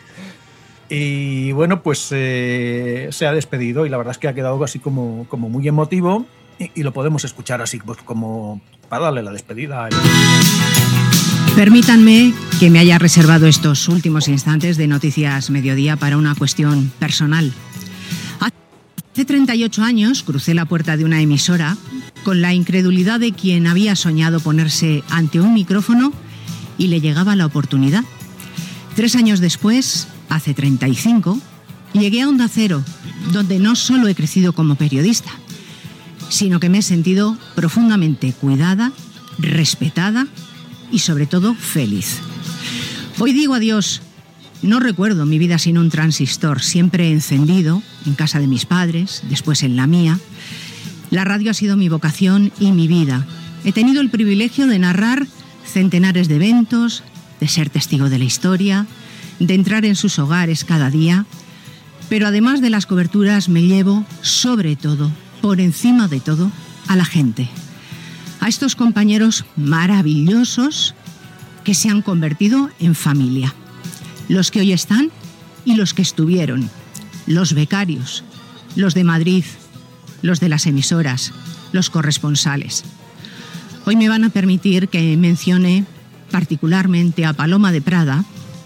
[SPEAKER 4] Y bueno, pues eh, se ha despedido y la verdad es que ha quedado así como, como muy emotivo y, y lo podemos escuchar así pues como para darle la despedida a él.
[SPEAKER 5] Permítanme que me haya reservado estos últimos instantes de Noticias Mediodía para una cuestión personal. Hace treinta y ocho años crucé la puerta de una emisora con la incredulidad de quien había soñado ponerse ante un micrófono y le llegaba la oportunidad. Tres años después, hace treinta y cinco, llegué a Onda Cero, donde no solo he crecido como periodista, sino que me he sentido profundamente cuidada, respetada y sobre todo feliz. Hoy digo adiós. No recuerdo mi vida sin un transistor, siempre encendido, en casa de mis padres, después en la mía. La radio ha sido mi vocación y mi vida. He tenido el privilegio de narrar centenares de eventos, de ser testigo de la historia, de entrar en sus hogares cada día. Pero además de las coberturas me llevo, sobre todo, por encima de todo, a la gente. A estos compañeros maravillosos que se han convertido en familia. Los que hoy están y los que estuvieron. Los becarios, los de Madrid, los de las emisoras, los corresponsales. Hoy me van a permitir que mencione particularmente a Paloma de Prada,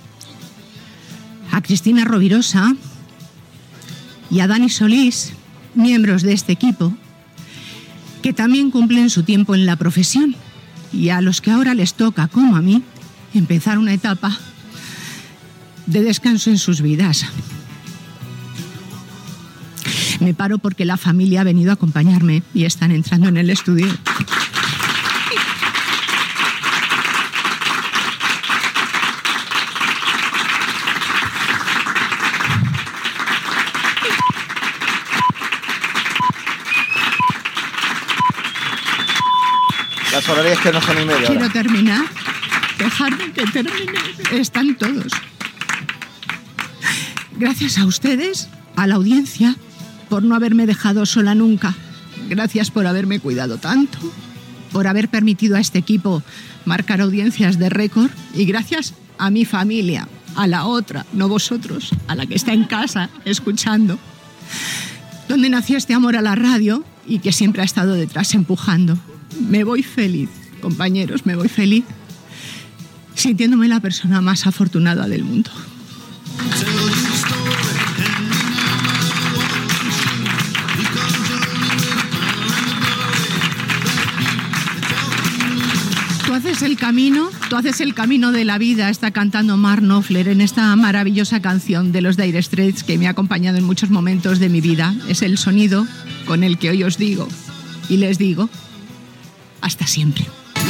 [SPEAKER 5] a Cristina Rovirosa y a Dani Solís, miembros de este equipo, que también cumplen su tiempo en la profesión y a los que ahora les toca, como a mí, empezar una etapa de descanso en sus vidas. Me paro porque la familia ha venido a acompañarme y están entrando en el estudio.
[SPEAKER 3] Las horarias que no son y media
[SPEAKER 5] Quiero
[SPEAKER 3] ahora.
[SPEAKER 5] terminar. Dejarme que termine. Están todos. Gracias a ustedes, a la audiencia, por no haberme dejado sola nunca. Gracias por haberme cuidado tanto, por haber permitido a este equipo marcar audiencias de récord y gracias a mi familia, a la otra, no vosotros, a la que está en casa escuchando, donde nació este amor a la radio y que siempre ha estado detrás empujando. Me voy feliz, compañeros, me voy feliz, sintiéndome la persona más afortunada del mundo. Tú haces el camino, tú haces el camino de la vida, está cantando Mark Knopfler en esta maravillosa canción de los Dire Straits que me ha acompañado en muchos momentos de mi vida. Es el sonido con el que hoy os digo y les digo hasta siempre.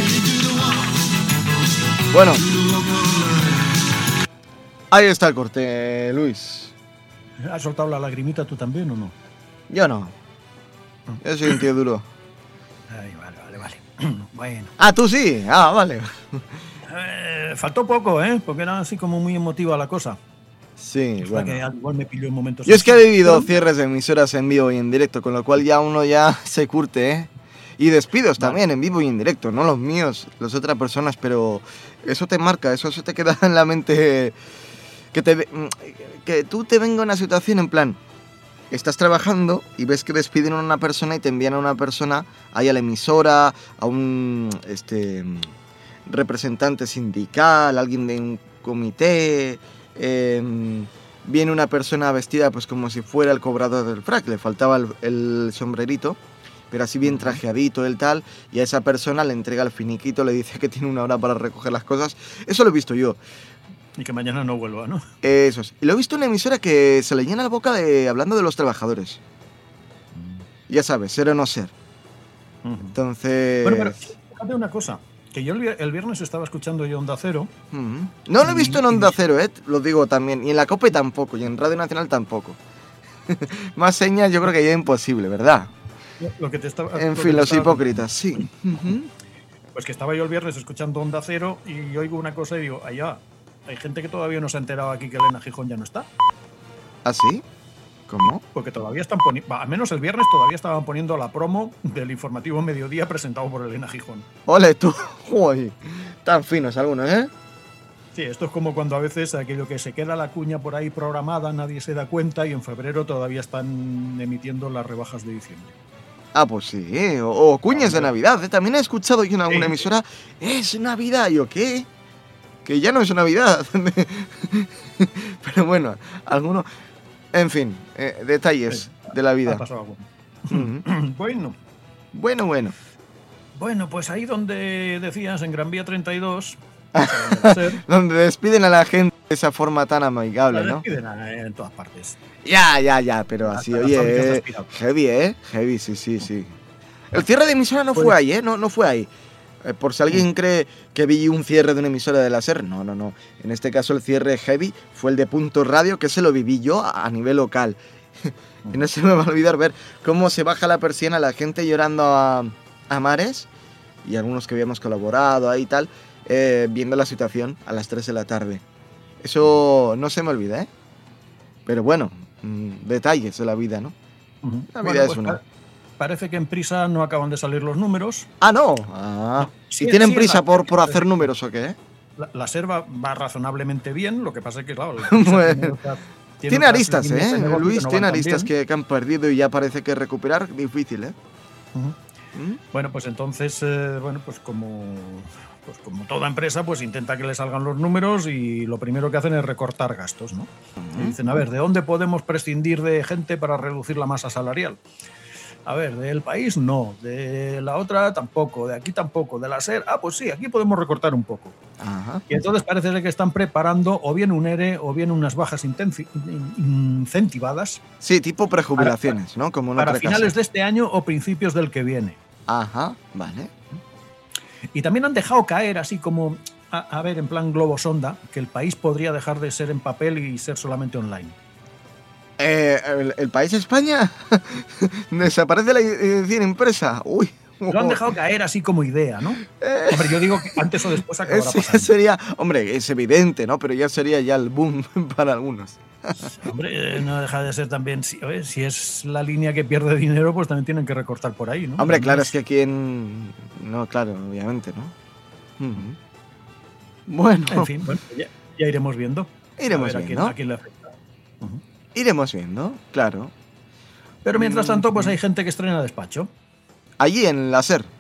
[SPEAKER 3] Bueno, ahí está el corte, Luis.
[SPEAKER 4] ¿Has soltado la lagrimita tú también o no?
[SPEAKER 3] Yo no. Yo soy un tío duro.
[SPEAKER 4] Ay, vale, vale, vale. Bueno.
[SPEAKER 3] Ah, tú sí. Ah, vale.
[SPEAKER 4] Eh, faltó poco, ¿eh? Porque era así como muy emotiva la cosa.
[SPEAKER 3] Sí,
[SPEAKER 4] O sea, que
[SPEAKER 3] bueno.
[SPEAKER 4] al igual me pilló en momentos
[SPEAKER 3] Yo es que he
[SPEAKER 4] así.
[SPEAKER 3] vivido
[SPEAKER 4] Pero-
[SPEAKER 3] cierres de emisoras en vivo y en directo, con lo cual ya uno ya se curte, ¿eh? Y despidos también en vivo y en directo, no los míos, las otras personas, pero eso te marca, eso, eso te queda en la mente. Que, te, que tú te venga una situación en plan, estás trabajando y ves que despiden a una persona y te envían a una persona ahí a la emisora, a un este, representante sindical, alguien de un comité, eh, viene una persona vestida pues como si fuera el cobrador del frac, le faltaba el, el sombrerito, pero así bien trajeadito, el tal, y a esa persona le entrega el finiquito, le dice que tiene una hora para recoger las cosas. Eso lo he visto yo.
[SPEAKER 4] Y que mañana no vuelva, ¿no?
[SPEAKER 3] Eso es. Y lo he visto en una emisora que se le llena la boca de hablando de los trabajadores. Ya sabes, ser o no ser.
[SPEAKER 4] Ujú.
[SPEAKER 3] Entonces...
[SPEAKER 4] Bueno, pero fíjate una cosa. Que yo el, vier- el viernes estaba escuchando yo Onda Cero.
[SPEAKER 3] Ujú. No lo he visto en Onda Cero, ¿eh? Lo digo también. Y en la COPE tampoco. Y en Radio Nacional tampoco. Más señas yo creo que ya es imposible, ¿verdad?
[SPEAKER 4] Lo que te estaba,
[SPEAKER 3] En
[SPEAKER 4] lo que
[SPEAKER 3] fin,
[SPEAKER 4] te
[SPEAKER 3] los
[SPEAKER 4] estaba-
[SPEAKER 3] hipócritas, sí. Ujú.
[SPEAKER 4] Pues que estaba yo el viernes escuchando Onda Cero y oigo una cosa y digo, allá, hay gente que todavía no se ha enterado aquí que Elena Gijón ya no está.
[SPEAKER 3] ¿Ah, sí? ¿Cómo?
[SPEAKER 4] Porque todavía están poniendo, al menos el viernes todavía estaban poniendo la promo del informativo Mediodía presentado por Elena Gijón.
[SPEAKER 3] Ole tú. Uy, tan finos algunos, ¿eh?
[SPEAKER 4] Sí, esto es como cuando a veces aquello que se queda la cuña por ahí programada, nadie se da cuenta y en febrero todavía están emitiendo las rebajas de diciembre.
[SPEAKER 3] Ah, pues sí, ¿eh? o, o cuñas de Navidad, ¿eh? También he escuchado yo en alguna
[SPEAKER 4] Sí.
[SPEAKER 3] emisora, es Navidad, ¿y yo qué? Que ya no es Navidad. Pero bueno, alguno... En fin, eh, detalles de la
[SPEAKER 4] Ha
[SPEAKER 3] vida.
[SPEAKER 4] pasado algo.
[SPEAKER 3] Ujú.
[SPEAKER 4] Bueno,
[SPEAKER 3] Bueno, bueno.
[SPEAKER 4] bueno, pues ahí donde decías, en Gran Vía treinta y dos, pues, donde va a ser,
[SPEAKER 3] Donde despiden a la gente de esa forma tan amigable,
[SPEAKER 4] la
[SPEAKER 3] ¿no?
[SPEAKER 4] despiden a- en todas partes.
[SPEAKER 3] Ya, ya, ya, pero así,
[SPEAKER 4] Hasta las fábricas de
[SPEAKER 3] oye, eh,
[SPEAKER 4] aspiradoras.
[SPEAKER 3] heavy, ¿eh? Heavy, sí, sí, sí. El cierre de emisora no
[SPEAKER 4] Pues-
[SPEAKER 3] fue ahí, ¿eh? No, no fue ahí. Eh, por si alguien cree que vi un cierre de una emisora de la SER, no, no, no. En este caso el cierre heavy fue el de Punto Radio, que se lo viví yo a, a nivel local. Y no se me va a olvidar ver cómo se baja la persiana, la gente llorando a, a mares, y algunos que habíamos colaborado ahí y tal, eh, viendo la situación a las tres de la tarde. Eso no se me olvida, ¿eh? Pero bueno, mm, detalles de la vida, ¿no?
[SPEAKER 4] Ujú.
[SPEAKER 3] La
[SPEAKER 4] Bueno,
[SPEAKER 3] vida es
[SPEAKER 4] pues
[SPEAKER 3] una.
[SPEAKER 4] pa- Parece que en Prisa no acaban de salir los números.
[SPEAKER 3] Ah, no. Ah.
[SPEAKER 4] Sí,
[SPEAKER 3] ¿Y tienen
[SPEAKER 4] sí,
[SPEAKER 3] prisa
[SPEAKER 4] la-
[SPEAKER 3] por, por hacer números o qué?
[SPEAKER 4] La, la SER va, va razonablemente bien, lo que pasa es que, claro, el Prisa
[SPEAKER 3] Bueno.
[SPEAKER 4] tiene otras-
[SPEAKER 3] Tiene
[SPEAKER 4] otras
[SPEAKER 3] aristas,
[SPEAKER 4] líneas de
[SPEAKER 3] ¿eh?
[SPEAKER 4] negocio
[SPEAKER 3] Luis,
[SPEAKER 4] que no
[SPEAKER 3] tiene
[SPEAKER 4] van tan
[SPEAKER 3] aristas
[SPEAKER 4] bien.
[SPEAKER 3] que, que han perdido y ya parece que recuperar difícil, ¿eh?
[SPEAKER 4] Ujú.
[SPEAKER 3] ¿Mm?
[SPEAKER 4] Bueno, pues entonces, eh, bueno, pues como, pues como toda empresa, pues intenta que le salgan los números y lo primero que hacen es recortar gastos, ¿no? Y dicen, a ver, ¿de dónde podemos prescindir de gente para reducir la masa salarial? A ver, del país no, de la otra tampoco, de aquí tampoco, de la SER, ah, pues sí, aquí podemos recortar un poco.
[SPEAKER 3] Ajá.
[SPEAKER 4] Y entonces parece ser que están preparando o bien un ERE o bien unas bajas intensi- in- incentivadas
[SPEAKER 3] Sí, tipo prejubilaciones, ¿no? Como en
[SPEAKER 4] para
[SPEAKER 3] otra
[SPEAKER 4] finales
[SPEAKER 3] casa.
[SPEAKER 4] de este año o principios del que viene.
[SPEAKER 3] Ajá, vale.
[SPEAKER 4] Y también han dejado caer, así como, a, a ver, en plan globo sonda, que el país podría dejar de ser en papel y ser solamente online.
[SPEAKER 3] Eh, el, el país España desaparece la edición impresa. Uy.
[SPEAKER 4] Lo han dejado caer así como idea, ¿no? Hombre, yo digo que antes o después acabará
[SPEAKER 3] Eso ya
[SPEAKER 4] pasando.
[SPEAKER 3] sería, hombre, es evidente, ¿no? Pero ya sería ya el boom para algunos.
[SPEAKER 4] Hombre, eh, no deja de ser también, si, oye, si es la línea que pierde dinero, pues también tienen que recortar por ahí, ¿no?
[SPEAKER 3] Hombre,
[SPEAKER 4] No
[SPEAKER 3] claro,
[SPEAKER 4] es-
[SPEAKER 3] es que aquí en... No, claro, obviamente, ¿no? Ujú. Bueno,
[SPEAKER 4] En fin, bueno, ya, ya iremos viendo.
[SPEAKER 3] iremos
[SPEAKER 4] a ver a quién,
[SPEAKER 3] viendo.
[SPEAKER 4] a quién le afecta. Ujú.
[SPEAKER 3] Iremos viendo, claro.
[SPEAKER 4] Pero mientras tanto, pues hay gente que estrena despacho.
[SPEAKER 3] Allí en la SER.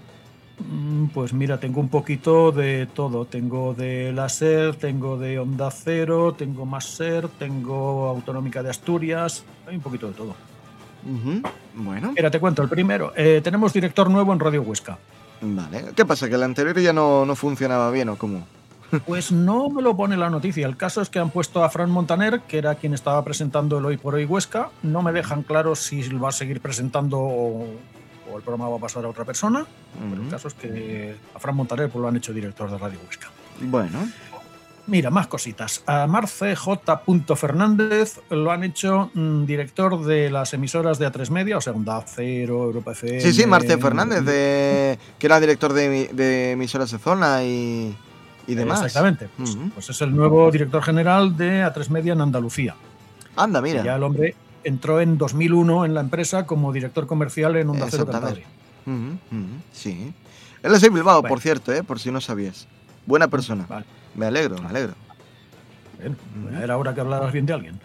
[SPEAKER 4] Mm, Pues mira, tengo un poquito de todo. Tengo de la SER, tengo de Onda Cero, tengo más SER, tengo Autonómica de Asturias, hay un poquito de todo.
[SPEAKER 3] Ujú. Bueno,
[SPEAKER 4] Mira, te cuento, el primero, eh, tenemos director nuevo en Radio Huesca.
[SPEAKER 3] vale. ¿Qué pasa? ¿Que el anterior ya no, no funcionaba bien o cómo?
[SPEAKER 4] Pues no me lo pone la noticia. El caso es que han puesto a Fran Montaner, que era quien estaba presentando el Hoy por Hoy Huesca. No me dejan claro si va a seguir presentando o, o el programa va a pasar a otra persona. Pero el
[SPEAKER 3] Ujú.
[SPEAKER 4] caso es que a Fran Montaner pues, lo han hecho director de Radio Huesca.
[SPEAKER 3] Bueno,
[SPEAKER 4] Mira, más cositas. A Marce J. Fernández lo han hecho mm, director de las emisoras de A tres Media, o sea, Onda Cero, Europa F M.
[SPEAKER 3] sí, sí, Marce Fernández, de, que era director de, emi- de emisoras de zona y, y demás.
[SPEAKER 4] Exactamente. Pues,
[SPEAKER 3] Ujú.
[SPEAKER 4] pues es el nuevo director general de A tres Media en Andalucía.
[SPEAKER 3] Anda,
[SPEAKER 4] Y
[SPEAKER 3] mira.
[SPEAKER 4] ya el hombre entró en dos mil uno en la empresa como director comercial en Onda Cero
[SPEAKER 3] Exactamente.
[SPEAKER 4] Cantabria.
[SPEAKER 3] Ujú, ujú, sí. Él es de Bilbao,
[SPEAKER 4] Bueno.
[SPEAKER 3] por cierto, ¿eh? Por si no sabías. Buena persona.
[SPEAKER 4] Vale.
[SPEAKER 3] Me alegro, me alegro.
[SPEAKER 4] Bien, era hora que hablaras bien de alguien.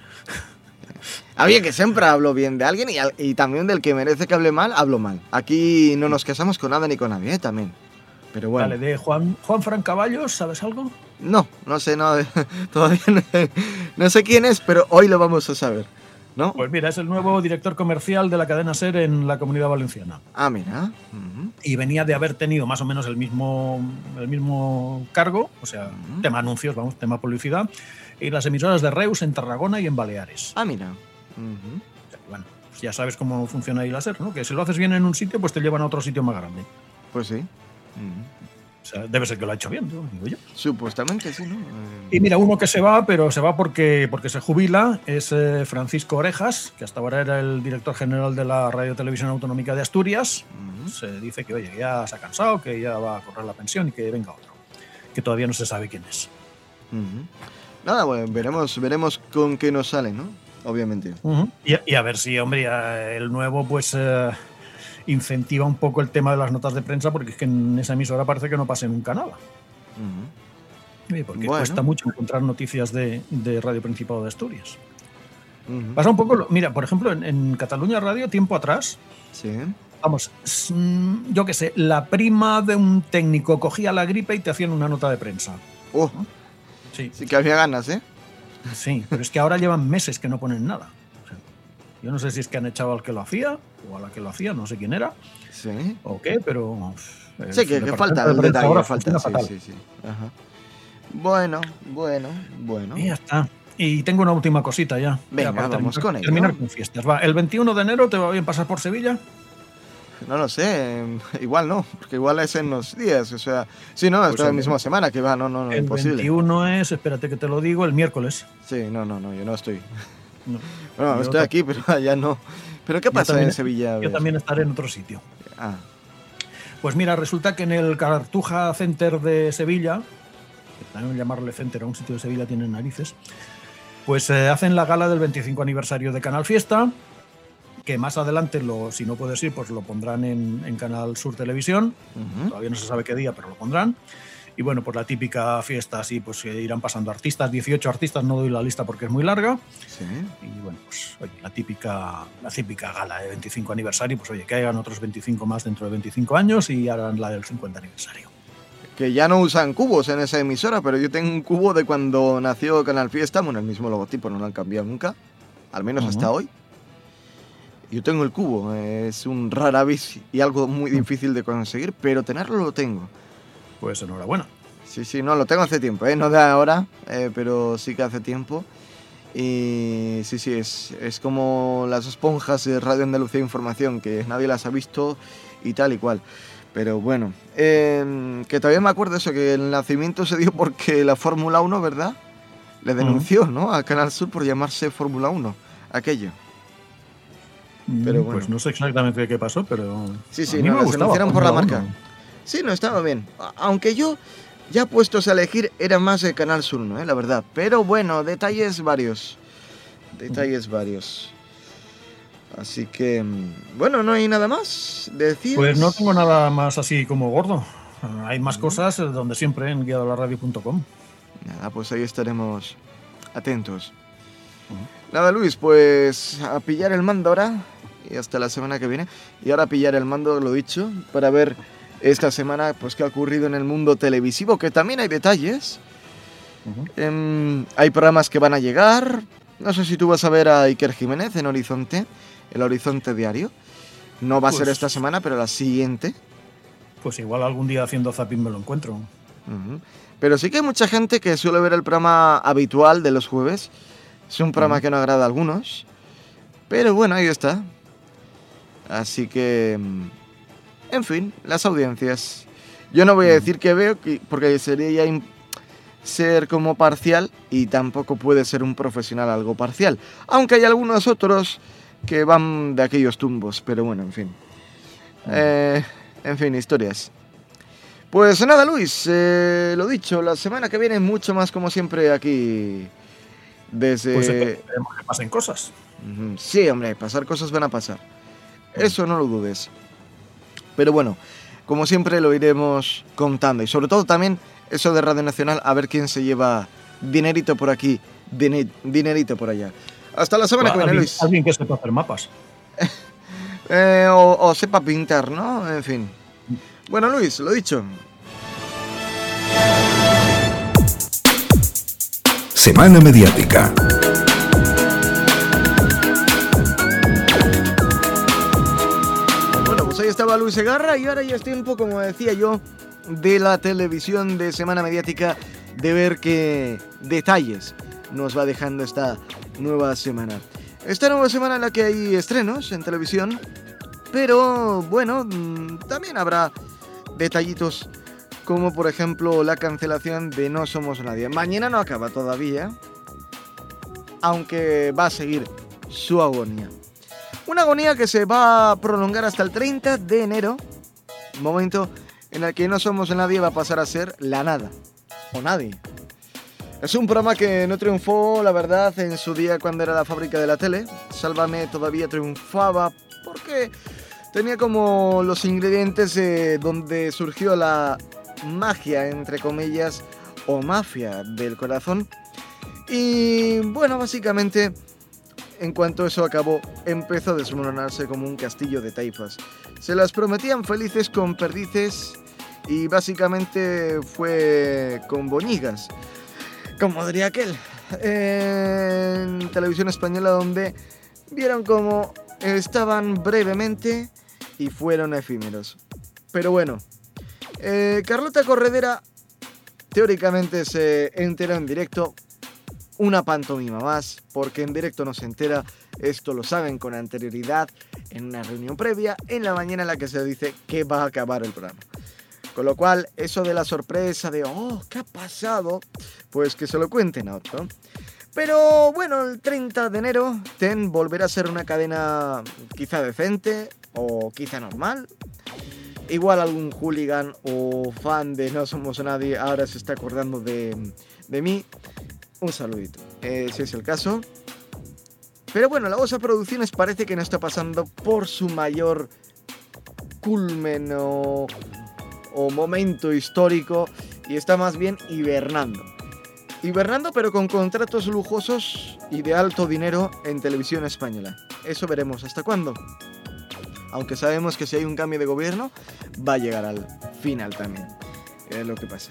[SPEAKER 3] Había que siempre hablo bien de alguien y, al- y también del que merece que hable mal, hablo mal. Aquí no nos casamos con nada ni con nadie, ¿eh? También. Pero bueno.
[SPEAKER 4] Vale, de Juan, Juan Fran Caballos, ¿sabes algo?
[SPEAKER 3] No, no sé, no, todavía no, no sé quién es, pero hoy lo vamos a saber, ¿no?
[SPEAKER 4] Pues mira, es el nuevo director comercial de la cadena SER en la Comunidad Valenciana.
[SPEAKER 3] Ah, mira. Ujú.
[SPEAKER 4] Y venía de haber tenido más o menos el mismo, el mismo cargo, o sea,
[SPEAKER 3] Ujú.
[SPEAKER 4] tema anuncios, vamos, tema publicidad, y las emisoras de Reus en Tarragona y en Baleares.
[SPEAKER 3] Ah, mira. Ujú.
[SPEAKER 4] O sea, bueno, pues ya sabes cómo funciona ahí la SER, ¿no? Que si lo haces bien en un sitio, pues te llevan a otro sitio más grande.
[SPEAKER 3] Pues sí. Ujú.
[SPEAKER 4] O sea, debe ser que lo ha hecho bien, ¿no? Digo yo.
[SPEAKER 3] Supuestamente, sí, ¿no?
[SPEAKER 4] Y mira, uno que se va, pero se va porque, porque se jubila, es eh, Francisco Orejas, que hasta ahora era el director general de la Radio Televisión Autonómica de Asturias. Uh-huh. Se dice que, oye, ya se ha cansado, que ya va a correr la pensión y que venga otro. Que todavía no se sabe quién es.
[SPEAKER 3] Uh-huh. Nada, bueno, veremos, veremos con qué nos sale, ¿no? Obviamente.
[SPEAKER 4] Uh-huh. Y, y a ver si, hombre, el nuevo, pues... Eh, incentiva un poco el tema de las notas de prensa, porque es que en esa emisora parece que no pase nunca nada. Uh-huh. Sí, porque bueno. Cuesta mucho encontrar noticias de, de Radio Principado de Asturias. Uh-huh. Pasa un poco, lo, mira, por ejemplo, en, en Cataluña Radio, tiempo atrás,
[SPEAKER 3] sí.
[SPEAKER 4] Vamos, yo qué sé, la prima de un técnico cogía la gripe y te hacían una nota de prensa.
[SPEAKER 3] Oh, ¿no? Sí. Sí que había ganas, ¿eh?
[SPEAKER 4] Sí, pero es que ahora llevan meses que no ponen nada. Yo no sé si es que han echado al que lo hacía o a la que lo hacía, no sé quién era.
[SPEAKER 3] Sí.
[SPEAKER 4] O qué, pero...
[SPEAKER 3] Sí, que, que falta el detalle, ahora falta. Sí, sí, sí. Ajá. Bueno, bueno, bueno.
[SPEAKER 4] Y ya está. Y tengo una última cosita ya.
[SPEAKER 3] Venga,
[SPEAKER 4] ya,
[SPEAKER 3] vamos
[SPEAKER 4] terminar,
[SPEAKER 3] con ello.
[SPEAKER 4] Terminar con fiestas. Va, ¿el veintiuno de enero te va bien pasar por Sevilla?
[SPEAKER 3] No lo sé, igual no, porque igual es en los días, o sea... Sí, no, pues es la misma semana que va, no, no, no,
[SPEAKER 4] el
[SPEAKER 3] imposible.
[SPEAKER 4] El veintiuno es, espérate que te lo digo, el miércoles.
[SPEAKER 3] Sí, no, no, no, yo no estoy... No. Bueno, estoy aquí, pero allá no. ¿Pero qué pasa también, en Sevilla?
[SPEAKER 4] Yo también estaré en otro sitio.
[SPEAKER 3] Ah.
[SPEAKER 4] Pues mira, resulta que en el Cartuja Center de Sevilla, que también llamarle Center a un sitio de Sevilla tiene narices, pues eh, hacen la gala del veinticinco aniversario de Canal Fiesta, que más adelante, lo, si no puedes ir, pues lo pondrán en, en Canal Sur Televisión. Uh-huh. Todavía no se sabe qué día, pero lo pondrán. Y bueno, pues la típica fiesta así, pues irán pasando artistas, dieciocho artistas, no doy la lista porque es muy larga.
[SPEAKER 3] Sí.
[SPEAKER 4] Y bueno, pues oye, la típica, la típica gala de veinticinco aniversario, pues oye, que hagan otros veinticinco más dentro de veinticinco años y harán la del cincuenta aniversario.
[SPEAKER 3] Que ya no usan cubos en esa emisora, pero yo tengo un cubo de cuando nació Canal Fiesta, bueno, el mismo logotipo, no lo han cambiado nunca, al menos uh-huh. hasta hoy. Yo tengo el cubo, es un rara avis y algo muy difícil de conseguir, pero tenerlo lo tengo.
[SPEAKER 4] Pues enhorabuena.
[SPEAKER 3] Sí, sí, no, lo tengo hace tiempo, ¿eh? No de ahora, eh, pero sí que hace tiempo. Y sí, sí, es, es como las esponjas de Radio Andalucía Información, que nadie las ha visto y tal y cual. Pero bueno, eh, que todavía me acuerdo eso, que el nacimiento se dio porque la Fórmula uno, ¿verdad? Le denunció, uh-huh. ¿no? A Canal Sur por llamarse Fórmula uno, aquello.
[SPEAKER 4] Pero bueno. Pues no sé exactamente qué pasó, pero...
[SPEAKER 3] Sí, sí, no, les denunciaron por la marca. uno. Sí, no, estaba bien. Aunque yo, ya puestos a elegir, era más de Canal Sur uno, ¿eh? La verdad. Pero bueno, detalles varios. Detalles varios. Así que, bueno, no hay nada más, decías.
[SPEAKER 4] Pues no tengo nada más así como gordo. Hay más uh-huh. cosas donde siempre, en guía de la radio punto com.
[SPEAKER 3] Nada, pues ahí estaremos atentos. Uh-huh. Nada, Luis, pues a pillar el mando ahora. Y hasta la semana que viene. Y ahora a pillar el mando, lo dicho, para ver... Esta semana, pues, ¿qué ha ocurrido en el mundo televisivo? Que también hay detalles. Uh-huh. Eh, hay programas que van a llegar. No sé si tú vas a ver a Iker Jiménez en Horizonte, el Horizonte Diario. No va pues, a ser esta semana, pero la siguiente.
[SPEAKER 4] Pues igual algún día haciendo zapping me lo encuentro.
[SPEAKER 3] Uh-huh. Pero sí que hay mucha gente que suele ver el programa habitual de los jueves. Es un programa uh-huh. que no agrada a algunos. Pero bueno, ahí está. Así que... En fin, las audiencias. Yo no voy a decir que veo, porque sería ya ser como parcial y tampoco puede ser un profesional algo parcial. Aunque hay algunos otros que van de aquellos tumbos, pero bueno, en fin. Eh, en fin, historias. Pues nada, Luis, eh, lo dicho, la semana que viene mucho más como siempre aquí desde...
[SPEAKER 4] Pues esperemos que pasen cosas.
[SPEAKER 3] Sí, hombre, pasar cosas van a pasar. Eso no lo dudes. Pero bueno, como siempre lo iremos contando. Y sobre todo también eso de Radio Nacional, a ver quién se lleva dinerito por aquí, diner, dinerito por allá. Hasta la semana que viene, Luis.
[SPEAKER 4] Alguien que sepa hacer mapas.
[SPEAKER 3] eh, o, o sepa pintar, ¿no? En fin. Bueno, Luis, lo dicho.
[SPEAKER 1] Semana mediática.
[SPEAKER 3] Ahí estaba Luis Segarra y ahora ya es tiempo, como decía yo, de la televisión de Semana Mediática, de ver qué detalles nos va dejando esta nueva semana. Esta nueva semana en la que hay estrenos en televisión, pero bueno, también habrá detallitos como por ejemplo la cancelación de No Somos Nadie. Mañana no acaba todavía, aunque va a seguir su agonía. Una agonía que se va a prolongar hasta el treinta de enero, momento en el que No Somos Nadie va a pasar a ser La Nada, o Nadie. Es un programa que no triunfó, la verdad, en su día cuando era la fábrica de la tele. Sálvame todavía triunfaba porque tenía como los ingredientes eh, donde surgió la magia, entre comillas, o mafia del corazón. Y bueno, básicamente, en cuanto eso acabó, empezó a desmoronarse como un castillo de taifas. Se las prometían felices con perdices y básicamente fue con boñigas, como diría aquel, en televisión española, donde vieron cómo estaban brevemente y fueron efímeros. Pero bueno, eh, Carlota Corredera teóricamente se enteró en directo, una pantomima más, porque en directo no se entera, esto lo saben con anterioridad, en una reunión previa, en la mañana en la que se dice que va a acabar el programa. Con lo cual, eso de la sorpresa de, oh, ¿qué ha pasado? Pues que se lo cuenten a otro. Pero bueno, el treinta de enero, TEN volverá a ser una cadena quizá decente o quizá normal. Igual algún hooligan o fan de No Somos Nadie ahora se está acordando de, de mí. Un saludito, eh, si es el caso. Pero bueno, la Osa Producciones parece que no está pasando por su mayor culmen o, o momento histórico y está más bien hibernando. Hibernando, pero con contratos lujosos y de alto dinero en televisión española. Eso veremos hasta cuándo. Aunque sabemos que si hay un cambio de gobierno, va a llegar al final también. Es lo que pasa.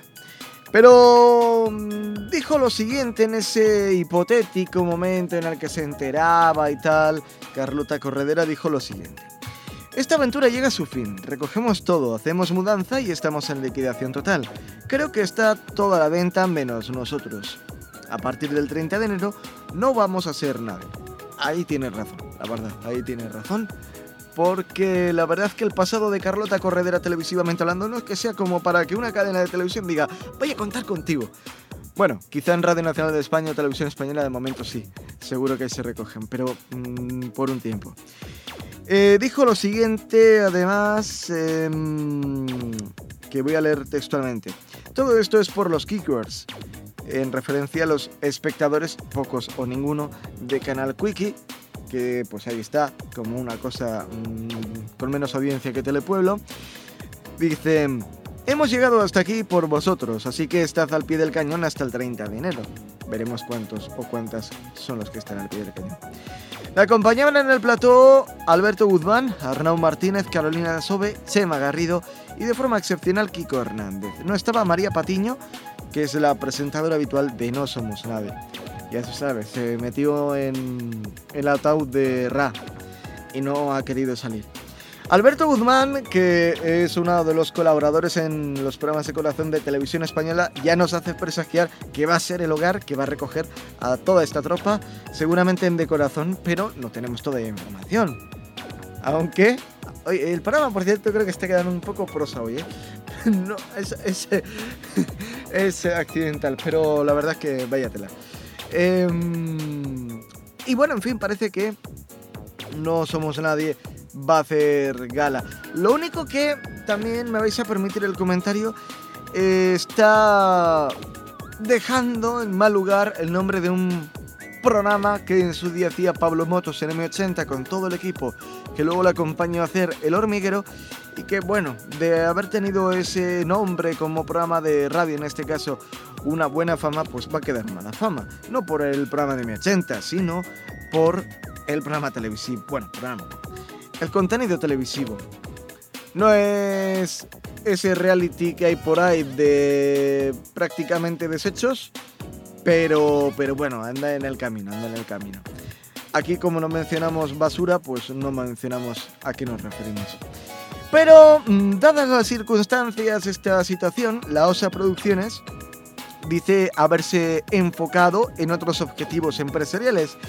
[SPEAKER 3] Pero dijo lo siguiente en ese hipotético momento en el que se enteraba y tal. Carlota Corredera dijo lo siguiente: esta aventura llega a su fin, recogemos todo, hacemos mudanza y estamos en liquidación total. Creo que está toda la venta menos nosotros. A partir del treinta de enero no vamos a hacer nada. Ahí tienes razón, la verdad, ahí tienes razón. Porque la verdad es que el pasado de Carlota Corredera televisivamente hablando no es que sea como para que una cadena de televisión diga voy a contar contigo. Bueno, quizá en Radio Nacional de España o Televisión Española de momento sí, seguro que se recogen, pero mmm, por un tiempo. Eh, dijo lo siguiente, además, eh, que voy a leer textualmente. Todo esto es por los Kickers, en referencia a los espectadores, pocos o ninguno, de Canal Quickie, que pues ahí está, como una cosa mmm, con menos audiencia que Telepueblo. Dice: hemos llegado hasta aquí por vosotros, así que estad al pie del cañón hasta el treinta de enero. Veremos cuántos o cuántas son los que están al pie del cañón. Le acompañaban en el plató Alberto Guzmán, Arnau Martínez, Carolina Sobe, Chema Garrido y de forma excepcional Kiko Hernández. No estaba María Patiño, que es la presentadora habitual de No Somos Nadie. Ya se sabe, se metió en el ataúd de Ra y no ha querido salir. Alberto Guzmán, que es uno de los colaboradores en los programas de corazón de Televisión Española, ya nos hace presagiar que va a ser el hogar que va a recoger a toda esta tropa, seguramente en De Corazón, pero no tenemos toda la información. Aunque, oye, el programa, por cierto, creo que está quedando un poco prosa hoy, ¿eh? No, es, es, es accidental, pero la verdad es que váyatela. Eh, y bueno, en fin, parece que No Somos Nadie va a hacer gala. Lo único que también me vais a permitir el comentario, eh, está dejando en mal lugar el nombre de un programa que en su día hacía Pablo Motos en eme ochenta con todo el equipo, que luego le acompañó a hacer El Hormiguero, y que bueno, de haber tenido ese nombre como programa de radio, en este caso una buena fama, pues va a quedar mala fama. No por el programa de eme ochenta, sino por el programa televisivo. Bueno, programa. El contenido televisivo. No es ese reality que hay por ahí de prácticamente desechos, pero, pero bueno, anda en el camino, anda en el camino. Aquí, como no mencionamos basura, pues no mencionamos a qué nos referimos. Pero, dadas las circunstancias, esta situación, la Osa Producciones dice haberse enfocado en otros objetivos empresariales.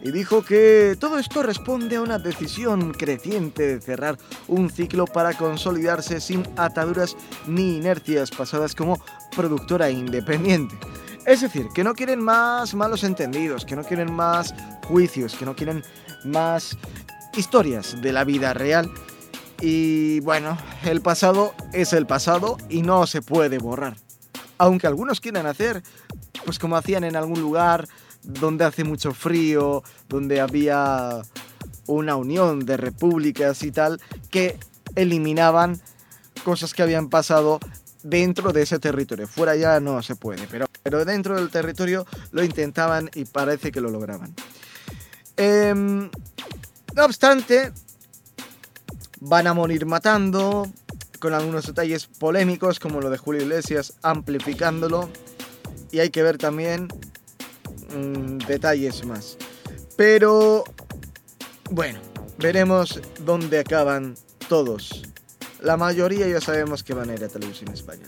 [SPEAKER 3] y dijo que todo esto responde a una decisión creciente de cerrar un ciclo para consolidarse sin ataduras ni inercias pasadas como productora independiente. Es decir, que no quieren más malos entendidos, que no quieren más juicios, que no quieren más historias de la vida real. Y bueno, el pasado es el pasado y no se puede borrar. Aunque algunos quieran hacer, pues como hacían en algún lugar donde hace mucho frío, donde había una unión de repúblicas y tal, que eliminaban cosas que habían pasado dentro de ese territorio. Fuera ya no se puede, pero, pero dentro del territorio lo intentaban y parece que lo lograban. Eh, no obstante, van a morir matando, con algunos detalles polémicos como lo de Julio Iglesias amplificándolo, y hay que ver también mmm, detalles más. Pero bueno, veremos dónde acaban todos. La mayoría ya sabemos que van a ir a Televisión Española.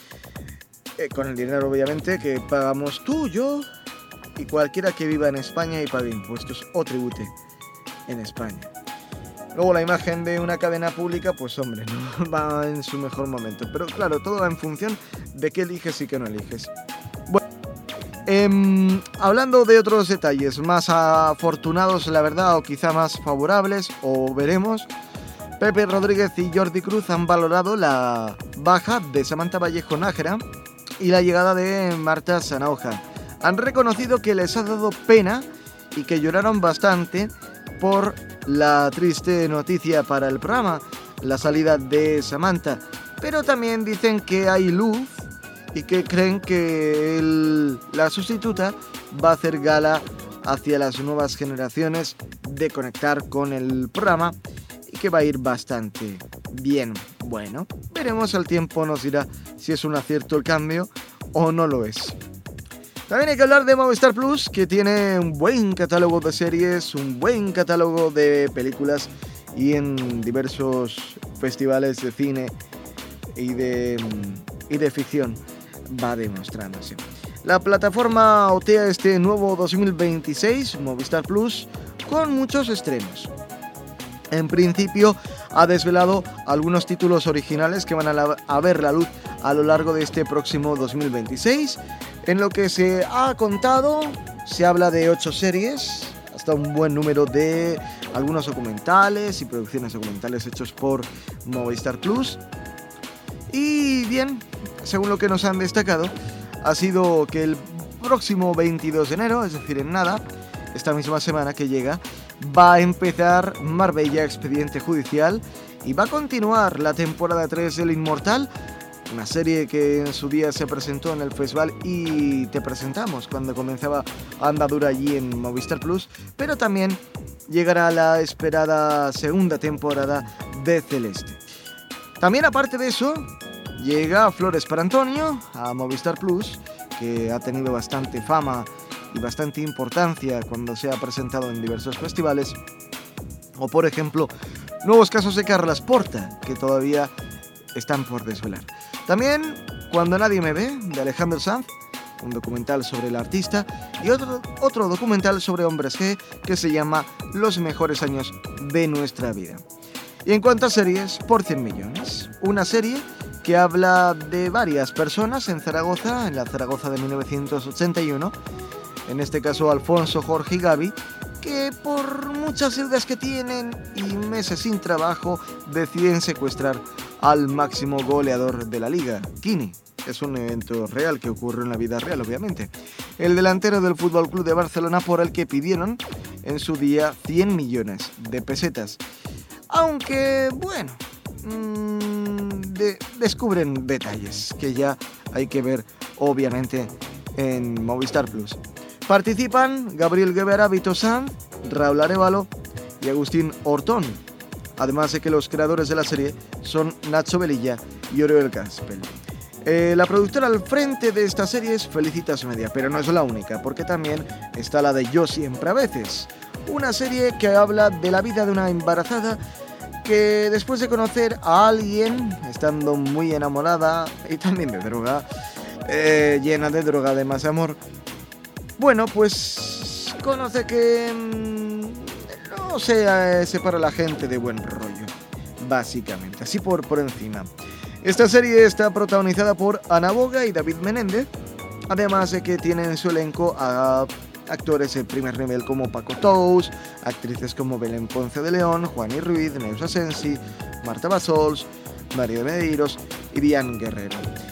[SPEAKER 3] Eh, con el dinero obviamente que pagamos tú, yo y cualquiera que viva en España y pague impuestos o tribute en España. Luego la imagen de una cadena pública, pues hombre, no va en su mejor momento. Pero claro, todo va en función de qué eliges y qué no eliges. Bueno, eh, hablando de otros detalles más afortunados, la verdad, o quizá más favorables, o veremos, Pepe Rodríguez y Jordi Cruz han valorado la baja de Samantha Vallejo Nájera y la llegada de Marta Sanahúja. Han reconocido que les ha dado pena y que lloraron bastante por la triste noticia para el programa, la salida de Samantha, pero también dicen que hay luz y que creen que el, la sustituta va a hacer gala hacia las nuevas generaciones de conectar con el programa y que va a ir bastante bien. Bueno, veremos, el tiempo nos dirá si es un acierto el cambio o no lo es. También hay que hablar de Movistar Plus, que tiene un buen catálogo de series, un buen catálogo de películas y en diversos festivales de cine y de, y de ficción va demostrándose. La plataforma otea este nuevo dos mil veintiséis, Movistar Plus, con muchos estrenos. En principio ha desvelado algunos títulos originales que van a, la, a ver la luz a lo largo de este próximo dos mil veintiséis. En lo que se ha contado, se habla de ocho series, hasta un buen número de algunos documentales y producciones documentales hechos por Movistar Plus. Y bien, según lo que nos han destacado, ha sido que el próximo veintidós de enero, es decir, en nada, esta misma semana que llega, va a empezar Marbella Expediente Judicial y va a continuar la temporada tres del Inmortal, una serie que en su día se presentó en el festival y te presentamos cuando comenzaba andadura allí en Movistar Plus, pero también llegará la esperada segunda temporada de Celeste. También, aparte de eso, llega Flores para Antonio a Movistar Plus, que ha tenido bastante fama y bastante importancia cuando se ha presentado en diversos festivales, o por ejemplo Nuevos casos de Carles Porta, que todavía están por desvelar. También Cuando nadie me ve, de Alejandro Sanz, un documental sobre el artista, y otro, otro documental sobre Hombres G, que se llama Los mejores años de nuestra vida. Y en cuanto a series, Por cien millones, una serie que habla de varias personas en Zaragoza, en la Zaragoza de mil novecientos ochenta y uno, en este caso Alfonso, Jorge y Gaby, que por muchas deudas que tienen y meses sin trabajo deciden secuestrar al máximo goleador de la liga, Quini. Es un evento real que ocurre en la vida real, obviamente. El delantero del F C de Barcelona, por el que pidieron en su día cien millones de pesetas. Aunque, bueno, mmm, de, descubren detalles que ya hay que ver, obviamente, en Movistar Plus. Participan Gabriel Guevara, Vito Sanz, Raúl Arévalo y Agustín Ortón. Además de que los creadores de la serie son Nacho Velilla y Oriol Caspel. Eh, la productora al frente de esta serie es Felicitas Media, pero no es la única, porque también está la de Yo siempre a veces. Una serie que habla de la vida de una embarazada que después de conocer a alguien, estando muy enamorada y también de droga, eh, llena de droga, además de amor, bueno, pues conoce que mmm, no se eh, separa la gente de buen rollo, básicamente, así por, por encima. Esta serie está protagonizada por Ana Boga y David Menéndez, además de que tiene en su elenco a actores de primer nivel como Paco Tous, actrices como Belén Ponce de León, Juani Ruiz, Neus Asensi, Marta Bassols, María de Medeiros y Diane Guerrero.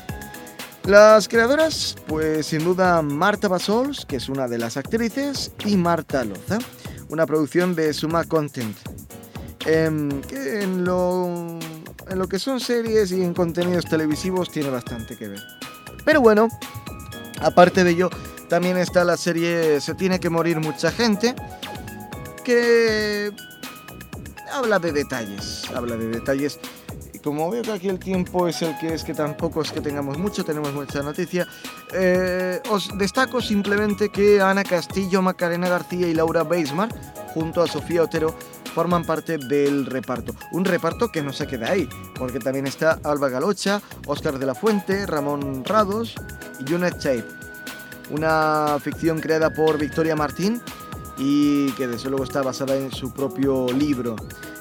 [SPEAKER 3] Las creadoras, pues sin duda Marta Bassols, que es una de las actrices, y Marta Loza, una producción de Suma Content, eh, que en lo, en lo que son series y en contenidos televisivos tiene bastante que ver. Pero bueno, aparte de ello, también está la serie Se tiene que morir mucha gente, que habla de detalles, habla de detalles. Y como veo que aquí el tiempo es el que es, que tampoco es que tengamos mucho, tenemos mucha noticia, eh, os destaco simplemente que Ana Castillo, Macarena García y Laura Beismar, junto a Sofía Otero, forman parte del reparto. Un reparto que no se queda ahí, porque también está Alba Galocha, Óscar de la Fuente, Ramón Rados y Junet Chaib. Una ficción creada por Victoria Martín y que desde luego está basada en su propio libro.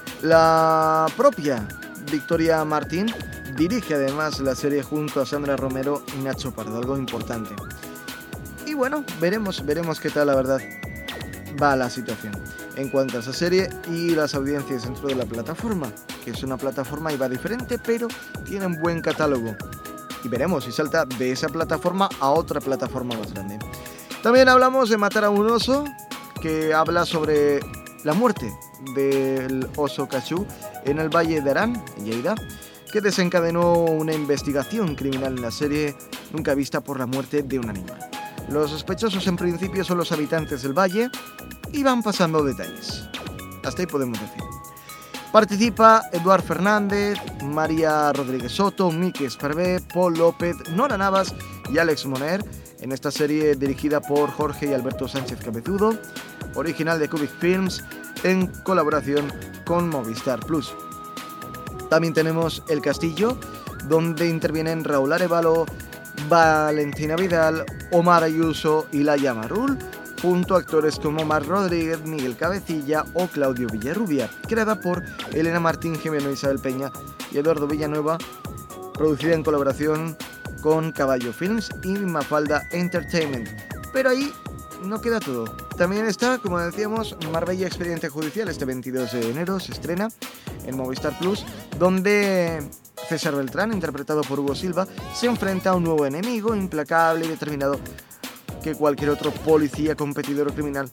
[SPEAKER 3] La propia Victoria Martín dirige además la serie junto a Sandra Romero y Nacho Pardo, algo importante. Y bueno, veremos, veremos qué tal, la verdad, va la situación en cuanto a esa serie y las audiencias dentro de la plataforma, que es una plataforma y va diferente, pero tiene un buen catálogo. Y veremos si salta de esa plataforma a otra plataforma más grande. También hablamos de Matar a un oso, que habla sobre la muerte del oso cachú en el Valle de Arán, en Lleida, que desencadenó una investigación criminal en la serie nunca vista por la muerte de un animal. Los sospechosos en principio son los habitantes del valle y van pasando detalles. Hasta ahí podemos decir. Participa Eduard Fernández, María Rodríguez Soto, Miki Esparvé, Paul López, Nora Navas y Alex Moner en esta serie dirigida por Jorge y Alberto Sánchez Cabezudo, original de Cubic Films en colaboración con Movistar Plus. También tenemos El Castillo, donde intervienen Raúl Arévalo, Valentina Vidal, Omar Ayuso y Laia Marul, junto a actores como Omar Rodríguez, Miguel Cabecilla o Claudio Villarrubia, creada por Elena Martín Jimeno, Isabel Peña y Eduardo Villanueva, producida en colaboración con Caballo Films y Mafalda Entertainment. Pero ahí no queda todo. También está, como decíamos, Marbella Expediente Judicial, este veintidós de enero se estrena en Movistar Plus, donde César Beltrán, interpretado por Hugo Silva, se enfrenta a un nuevo enemigo implacable y determinado que cualquier otro policía, competidor o criminal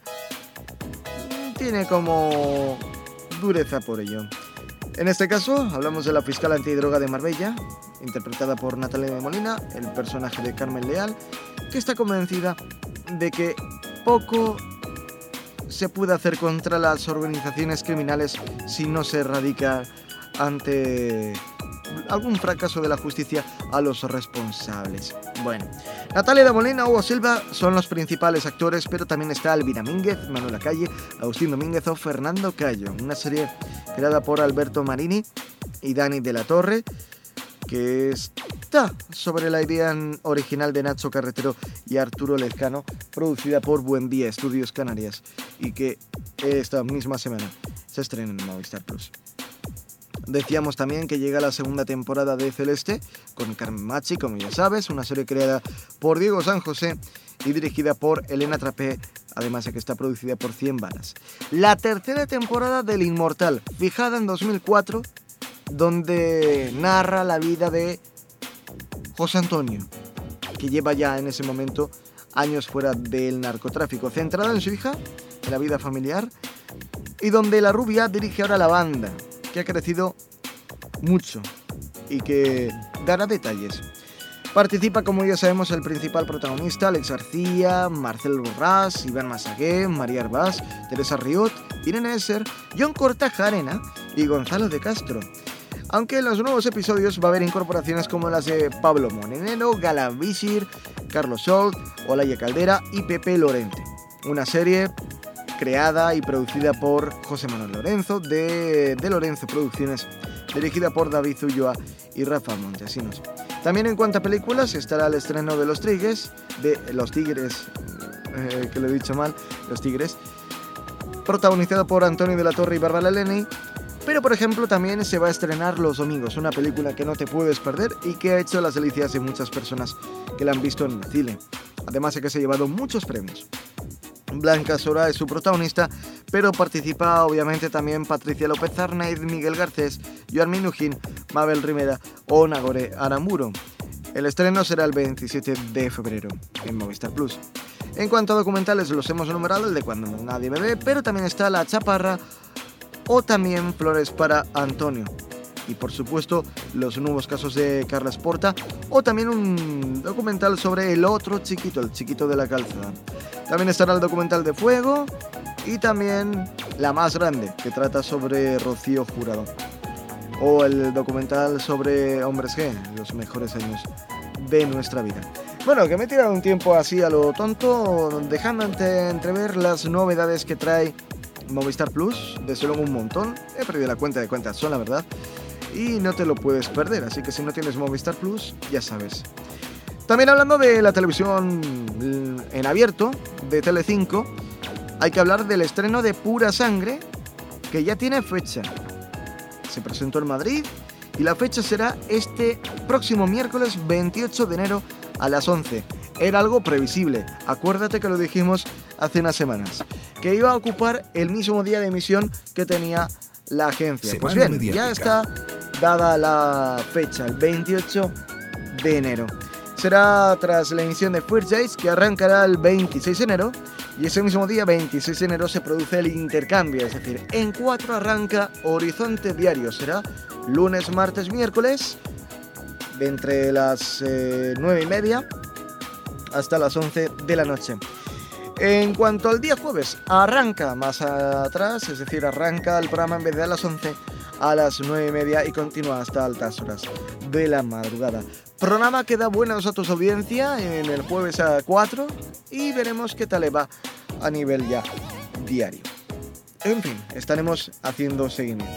[SPEAKER 3] tiene como dureza por ello. En este caso hablamos de la fiscal antidroga de Marbella, interpretada por Natalia de Molina, el personaje de Carmen Leal, que está convencida de que poco se puede hacer contra las organizaciones criminales si no se erradica ante algún fracaso de la justicia a los responsables. Bueno, Natalia de Molina, Hugo Silva son los principales actores, pero también está Elvira Mínguez, Manuela Calle, Agustín Domínguez o Fernando Cayo, una serie creada por Alberto Marini y Dani de la Torre, que está sobre la idea original de Nacho Carretero y Arturo Lezcano, producida por Buen Día Estudios Canarias, y que esta misma semana se estrena en Movistar Plus. Decíamos también que llega la segunda temporada de Celeste, con Carmen Machi, como ya sabes, una serie creada por Diego San José y dirigida por Elena Trapé, además de que está producida por Cien Balas. La tercera temporada del Inmortal, fijada en dos mil cuatro, donde narra la vida de José Antonio, que lleva ya en ese momento años fuera del narcotráfico, centrada en su hija, en la vida familiar, y donde la rubia dirige ahora la banda, que ha crecido mucho y que dará detalles. Participa, como ya sabemos, el principal protagonista, Alex García, Marcel Borràs, Iván Massagué, María Arbás, Teresa Riot, Irene Esser, John Cortajarena y Gonzalo de Castro. Aunque en los nuevos episodios va a haber incorporaciones como las de Pablo Morenero, Gala Visir, Carlos Solt, Olaya Caldera y Pepe Lorente. Una serie creada y producida por José Manuel Lorenzo, de, de Lorenzo Producciones, dirigida por David Ulloa y Rafa Montesinos. También en cuanto a películas, estará el estreno de Los Tigres, de Los Tigres, eh, que lo he dicho mal, Los Tigres, protagonizado por Antonio de la Torre y Bárbara Lenny. Pero, por ejemplo, también se va a estrenar los domingos, una película que no te puedes perder y que ha hecho las delicias de muchas personas que la han visto en el cine. Además de que se ha llevado muchos premios. Blanca Sora es su protagonista, pero participa obviamente también Patricia López Arnaiz, Miguel Garcés, Joan Minujín, Mabel Rivera o Nagore Aramburu. El estreno será el veintisiete de febrero en Movistar Plus. En cuanto a documentales, los hemos enumerado, el de Cuando nadie me ve, pero también está La Chaparra o también Flores para Antonio. Y por supuesto, los nuevos casos de Carles Porta o también un documental sobre el otro chiquito, el chiquito de la calzada. También estará el documental de Fuego y también La Más Grande, que trata sobre Rocío Jurado. O el documental sobre Hombres G, los mejores años de nuestra vida. Bueno, que me he tirado un tiempo así a lo tonto, dejando entrever las novedades que trae Movistar Plus, desde luego un montón. He perdido la cuenta de cuántas son, la verdad, y no te lo puedes perder, así que si no tienes Movistar Plus, ya sabes. También hablando de la televisión en abierto, de Telecinco, hay que hablar del estreno de Pura Sangre, que ya tiene fecha. Se presentó en Madrid y la fecha será este próximo miércoles veintiocho de enero a las once. Era algo previsible, acuérdate que lo dijimos hace unas semanas, que iba a ocupar el mismo día de emisión que tenía la agencia.
[SPEAKER 1] Semana
[SPEAKER 3] pues bien,
[SPEAKER 1] mediática.
[SPEAKER 3] ya está dada la fecha, el veintiocho de enero. Será tras la emisión de First Days, que arrancará el veintiséis de enero, y ese mismo día, veintiséis de enero, se produce el intercambio, es decir, en cuatro arranca Horizonte Diario. Será lunes, martes, miércoles, de entre las eh, nueve y media hasta las once de la noche. En cuanto al día jueves, arranca más atrás, es decir, arranca el programa en vez de a las once, a las nueve y media y continúa hasta altas horas de la madrugada. Programa que da buenos datos de audiencia en el jueves a cuatro y veremos qué tal le va a nivel ya diario. En fin, estaremos haciendo seguimiento.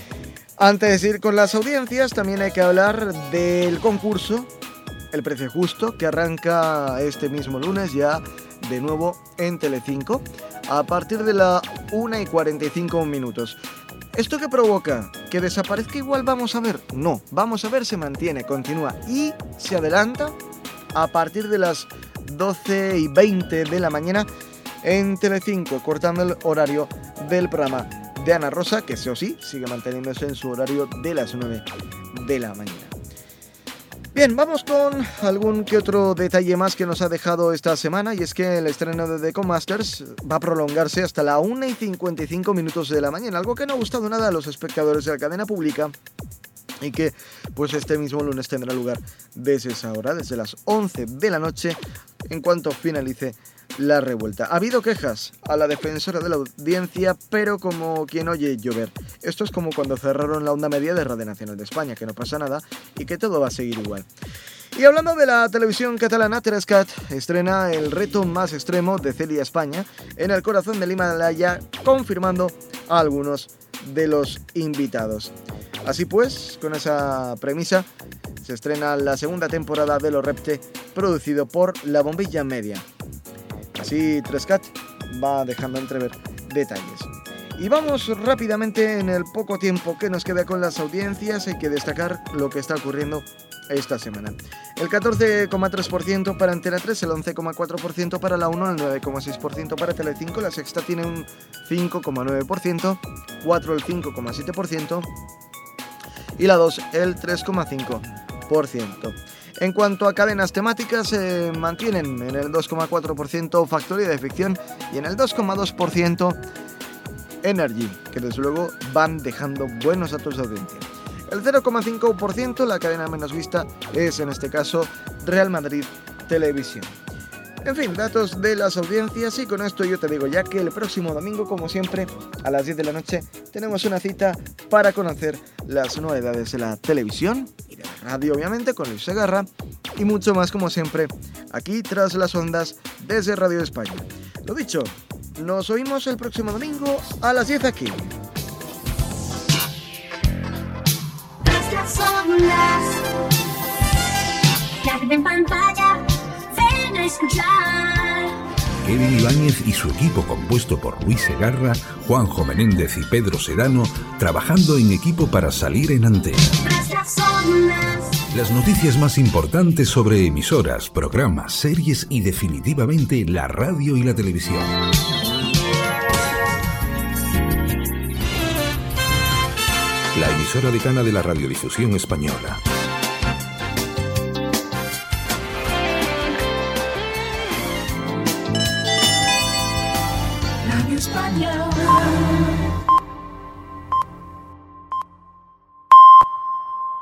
[SPEAKER 3] Antes de ir con las audiencias, también hay que hablar del concurso El Precio Justo, que arranca este mismo lunes ya de nuevo en Telecinco a partir de la una y cuarenta y cinco minutos. ¿Esto qué provoca? ¿Que desaparezca igual Vamos a Ver? No, Vamos a Ver se mantiene, continúa y se adelanta a partir de las doce y veinte de la mañana en Telecinco, cortando el horario del programa de Ana Rosa, que sí o sí sigue manteniéndose en su horario de las nueve de la mañana. Bien, vamos con algún que otro detalle más que nos ha dejado esta semana, y es que el estreno de The Comasters va a prolongarse hasta la una y cincuenta y cinco minutos de la mañana, algo que no ha gustado nada a los espectadores de la cadena pública y que pues este mismo lunes tendrá lugar desde esa hora, desde las once de la noche, en cuanto finalice la revuelta. Ha habido quejas a la defensora de la audiencia, pero como quien oye llover. Esto es como cuando cerraron la onda media de Radio Nacional de España, que no pasa nada y que todo va a seguir igual. Y hablando de la televisión catalana, Terescat estrena El reto más extremo de Celia España en el corazón del Himalaya, confirmando a algunos de los invitados. Así pues, con esa premisa, se estrena la segunda temporada de Lo Repte, producido por La Bombilla Media. Así Terescat va dejando entrever detalles. Y vamos rápidamente, en el poco tiempo que nos queda con las audiencias, hay que destacar lo que está ocurriendo esta semana. El catorce coma tres por ciento para Antena tres, el once coma cuatro por ciento para la uno, el nueve coma seis por ciento para Telecinco, la Sexta tiene un cinco coma nueve por ciento, cuatro el cinco coma siete por ciento y la dos el tres coma cinco por ciento. En cuanto a cadenas temáticas, se eh, mantienen en el dos coma cuatro por ciento Factoría de Ficción y en el dos coma dos por ciento Energy, que desde luego van dejando buenos datos de audiencia. El cero coma cinco por ciento, la cadena menos vista, es en este caso Real Madrid Televisión. En fin, datos de las audiencias, y con esto yo te digo ya que el próximo domingo, como siempre, a las diez de la noche, tenemos una cita para conocer las novedades de la televisión y de la radio, obviamente, con Luis Segarra y mucho más, como siempre, aquí tras las ondas desde Radio España. Lo dicho, nos oímos el próximo domingo a las diez aquí.
[SPEAKER 2] Estas son las que en pantalla ven a escuchar
[SPEAKER 1] Kevin Ibáñez y su equipo compuesto por Luis Segarra, Juanjo Menéndez y Pedro Serrano, trabajando en equipo para salir en antena. Las noticias más importantes sobre emisoras, programas, series y definitivamente la radio y la televisión. La emisora decana de la radiodifusión española.
[SPEAKER 2] Radio Española.